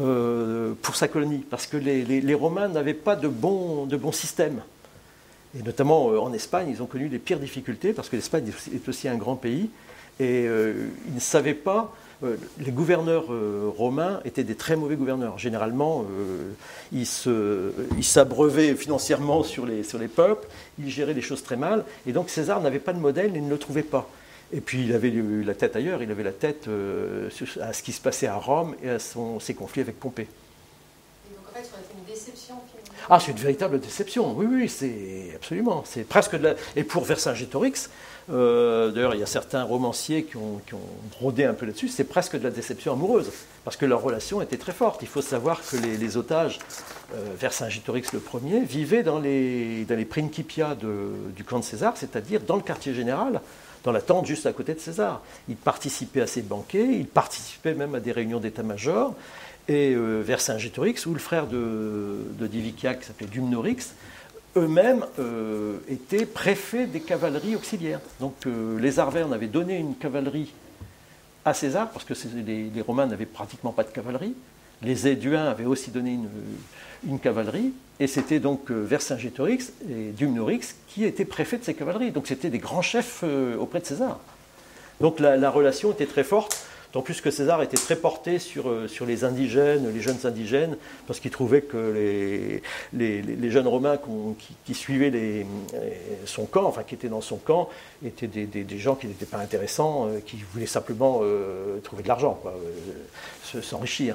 pour sa colonie, parce que les Romains n'avaient pas de bon système. Et notamment en Espagne, ils ont connu les pires difficultés, parce que l'Espagne est aussi un grand pays, et ils ne savaient pas... les gouverneurs romains étaient des très mauvais gouverneurs. Généralement, ils s'abreuvaient financièrement sur les peuples, ils géraient les choses très mal, et donc César n'avait pas de modèle et ne le trouvait pas. Et puis il avait la tête ailleurs, il avait la tête à ce qui se passait à Rome et à ses conflits avec Pompée. Et donc en fait, ça aurait été une déception finalement. Ah, c'est une véritable déception, oui, c'est absolument. C'est presque de la... Et pour Vercingétorix, d'ailleurs il y a certains romanciers qui ont brodé un peu là-dessus, c'est presque de la déception amoureuse, parce que leur relation était très forte. Il faut savoir que les otages, Vercingétorix le premier, vivaient dans les principia du camp de César, c'est-à-dire dans le quartier général, dans la tente juste à côté de César. Ils participaient à ses banquets, ils participaient même à des réunions d'état-major. Et Vercingétorix, ou le frère de Diviciac, qui s'appelait Dumnorix, eux-mêmes étaient préfets des cavaleries auxiliaires. Donc les Arvernes avaient donné une cavalerie à César, parce que les Romains n'avaient pratiquement pas de cavalerie. Les Éduins avaient aussi donné une cavalerie, et c'était donc Vercingétorix et Dumnorix qui étaient préfets de ces cavaleries. Donc c'était des grands chefs auprès de César. Donc la relation était très forte, d'autant plus que César était très porté sur les indigènes, les jeunes indigènes, parce qu'il trouvait que les jeunes Romains qui suivaient son camp, enfin qui étaient dans son camp, étaient des gens qui n'étaient pas intéressants, qui voulaient simplement trouver de l'argent, s'enrichir.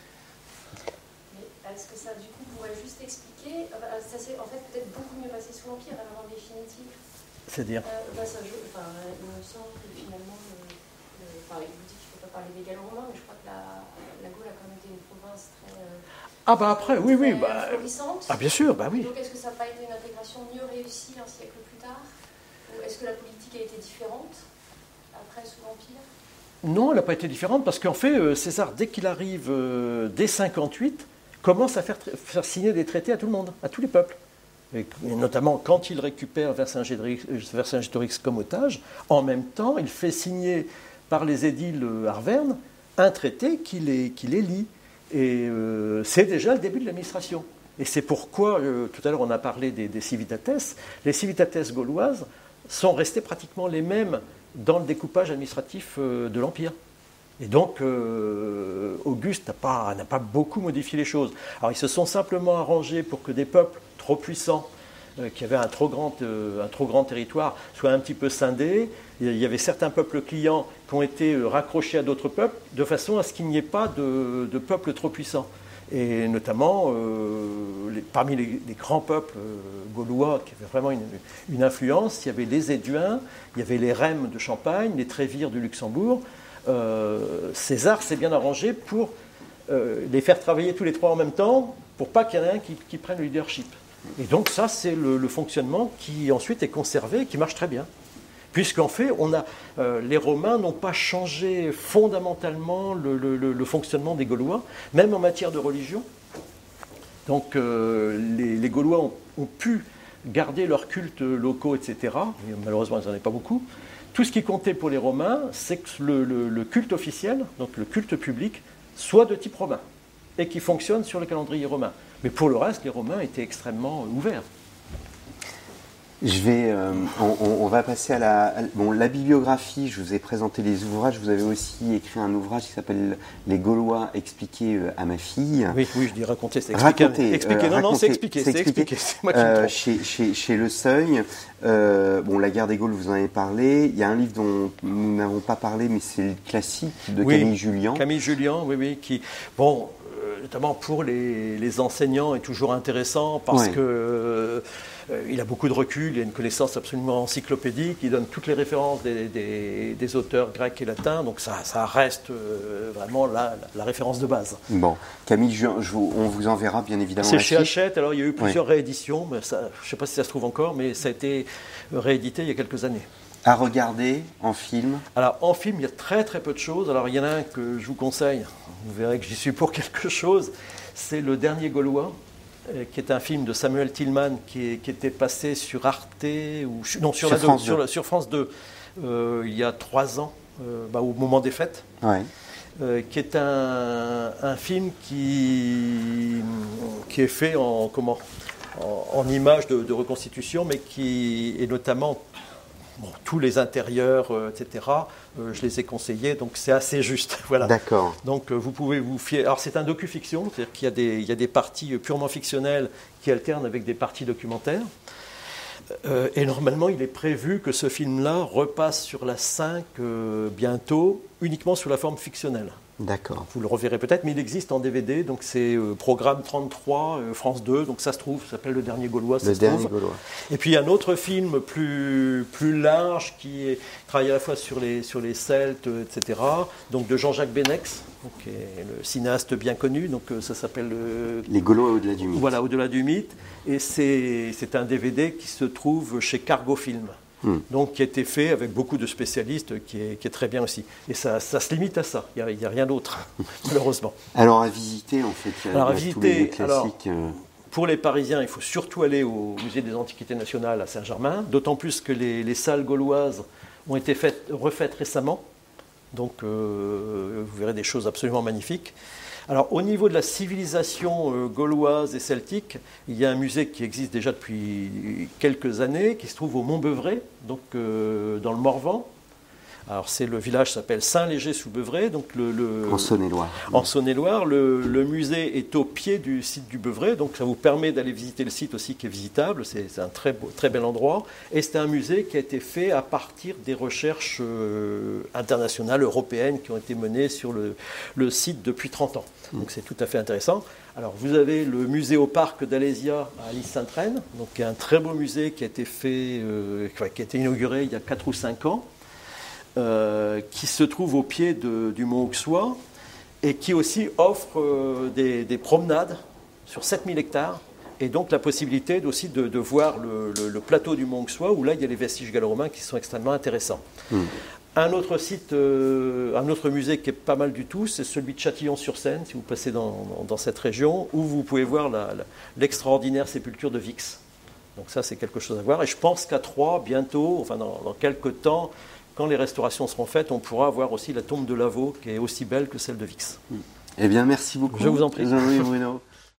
Est-ce que ça, du coup, pourrait juste expliquer, ça s'est en fait peut-être beaucoup mieux passé sous l'Empire, alors en définitive. C'est-à-dire il me semble que finalement, il vous dit qu'il ne faut pas parler des Gallo-Romains, mais je crois que la Gaule a quand même été une province très florissante. Ah bien sûr, oui. Donc est-ce que ça n'a pas été une intégration mieux réussie un siècle plus tard? Ou est-ce que la politique a été différente après sous l'Empire? Non, elle n'a pas été différente, parce qu'en fait, César, dès qu'il arrive, dès 58, commence à faire signer des traités à tout le monde, à tous les peuples. Et notamment quand il récupère Vercingétorix comme otage, en même temps, il fait signer par les édiles arvernes un traité qui les lie. Et c'est déjà le début de l'administration. Et c'est pourquoi, tout à l'heure on a parlé des civitates, les civitates gauloises sont restées pratiquement les mêmes dans le découpage administratif de l'Empire. Et donc, Auguste n'a pas beaucoup modifié les choses. Alors, ils se sont simplement arrangés pour que des peuples trop puissants, qui avaient un trop grand territoire, soient un petit peu scindés. Il y avait certains peuples clients qui ont été raccrochés à d'autres peuples, de façon à ce qu'il n'y ait pas de peuples trop puissants. Et notamment, parmi les grands peuples gaulois qui avaient vraiment une influence, il y avait les Éduins, il y avait les Rèmes de Champagne, les Trévires du Luxembourg. César s'est bien arrangé pour les faire travailler tous les trois en même temps, pour pas qu'il y en ait un qui prenne le leadership. Et donc ça, c'est le fonctionnement qui ensuite est conservé et qui marche très bien. Puisqu'en fait, les Romains n'ont pas changé fondamentalement le fonctionnement des Gaulois, même en matière de religion. Donc les Gaulois ont pu gardaient leurs cultes locaux, etc. Et malheureusement, ils n'en avaient pas beaucoup. Tout ce qui comptait pour les Romains, c'est que le culte officiel, donc le culte public, soit de type romain et qui fonctionne sur le calendrier romain. Mais pour le reste, les Romains étaient extrêmement ouverts. On va passer à la bibliographie. Je vous ai présenté les ouvrages. Vous avez aussi écrit un ouvrage qui s'appelle Les Gaulois expliqués à ma fille. Oui, je dis raconter, c'est expliquer. C'est expliquer. C'est moi qui me trompe. Chez Le Seuil. La guerre des Gaules, vous en avez parlé. Il y a un livre dont nous n'avons pas parlé, mais c'est le classique de Camille Jullian. Camille Jullian, oui, qui, notamment pour les enseignants, est toujours intéressant parce que il a beaucoup de recul, il a une connaissance absolument encyclopédique, il donne toutes les références des auteurs grecs et latins, donc ça reste vraiment la référence de base. Bon, Camille Jullian, on vous enverra bien évidemment. C'est chez Hachette, alors il y a eu plusieurs rééditions, mais ça, je ne sais pas si ça se trouve encore, mais ça a été réédité il y a quelques années. À regarder en film? Alors en film, il y a très très peu de choses. Alors il y en a un que je vous conseille, vous verrez que j'y suis pour quelque chose, c'est Le Dernier Gaulois, qui est un film de Samuel Tillman qui était passé sur Arte, sur France 2, il y a 3 ans, au moment des fêtes, qui est un film qui est fait en images de reconstitution, mais qui est notamment... tous les intérieurs, etc., je les ai conseillés, donc c'est assez juste. Voilà. D'accord. Donc vous pouvez vous fier. Alors c'est un docu-fiction, c'est-à-dire qu'il y a des parties purement fictionnelles qui alternent avec des parties documentaires. Et normalement, il est prévu que ce film-là repasse sur la 5 bientôt, uniquement sous la forme fictionnelle. D'accord. Vous le reverrez peut-être, mais il existe en DVD, donc c'est Programme 33, France 2, donc ça se trouve, ça s'appelle Le Dernier Gaulois. Le Dernier Gaulois. Et puis il y a un autre film plus large qui travaille à la fois sur les Celtes, etc., donc de Jean-Jacques Benex, qui est le cinéaste bien connu, donc ça s'appelle... Les Gaulois au-delà du mythe. Voilà, Au-delà du mythe, et c'est un DVD qui se trouve chez Cargo Film. Donc qui a été fait avec beaucoup de spécialistes, qui est très bien aussi. Et ça se limite à ça, il n'y a rien d'autre, malheureusement. Alors à visiter, en fait, il y a tous les classiques. Pour les Parisiens, il faut surtout aller au Musée des Antiquités Nationales à Saint-Germain, d'autant plus que les salles gauloises ont été refaites récemment. Donc vous verrez des choses absolument magnifiques. Alors, au niveau de la civilisation gauloise et celtique, il y a un musée qui existe déjà depuis quelques années, qui se trouve au Mont-Beuvray, donc dans le Morvan. Alors, le village s'appelle Saint-Léger-sous-Beuvray, donc en Saône-et-Loire. En Saône-et-Loire, le musée est au pied du site du Beuvray, donc ça vous permet d'aller visiter le site aussi qui est visitable. C'est un très bel endroit. Et c'est un musée qui a été fait à partir des recherches internationales, européennes, qui ont été menées sur le site depuis 30 ans. Donc c'est tout à fait intéressant. Alors vous avez le musée au parc d'Alésia à Lys-Sainte-Reine, donc qui est un très beau musée qui a été qui a été inauguré il y a 4 ou 5 ans. Qui se trouve au pied du mont Auxois et qui aussi offre des promenades sur 7000 hectares et donc la possibilité aussi de voir le plateau du mont Auxois où là il y a les vestiges gallo-romains qui sont extrêmement intéressants. Un autre site, un autre musée qui est pas mal du tout, c'est celui de Châtillon-sur-Seine, si vous passez dans cette région, où vous pouvez voir l'extraordinaire sépulture de Vix. Donc ça c'est quelque chose à voir et je pense qu'à Troyes, bientôt, enfin dans quelques temps, quand les restaurations seront faites, on pourra voir aussi la tombe de Lavaux, qui est aussi belle que celle de Vix. Eh bien, merci beaucoup. Je vous en prie. Jean-Louis Bruno.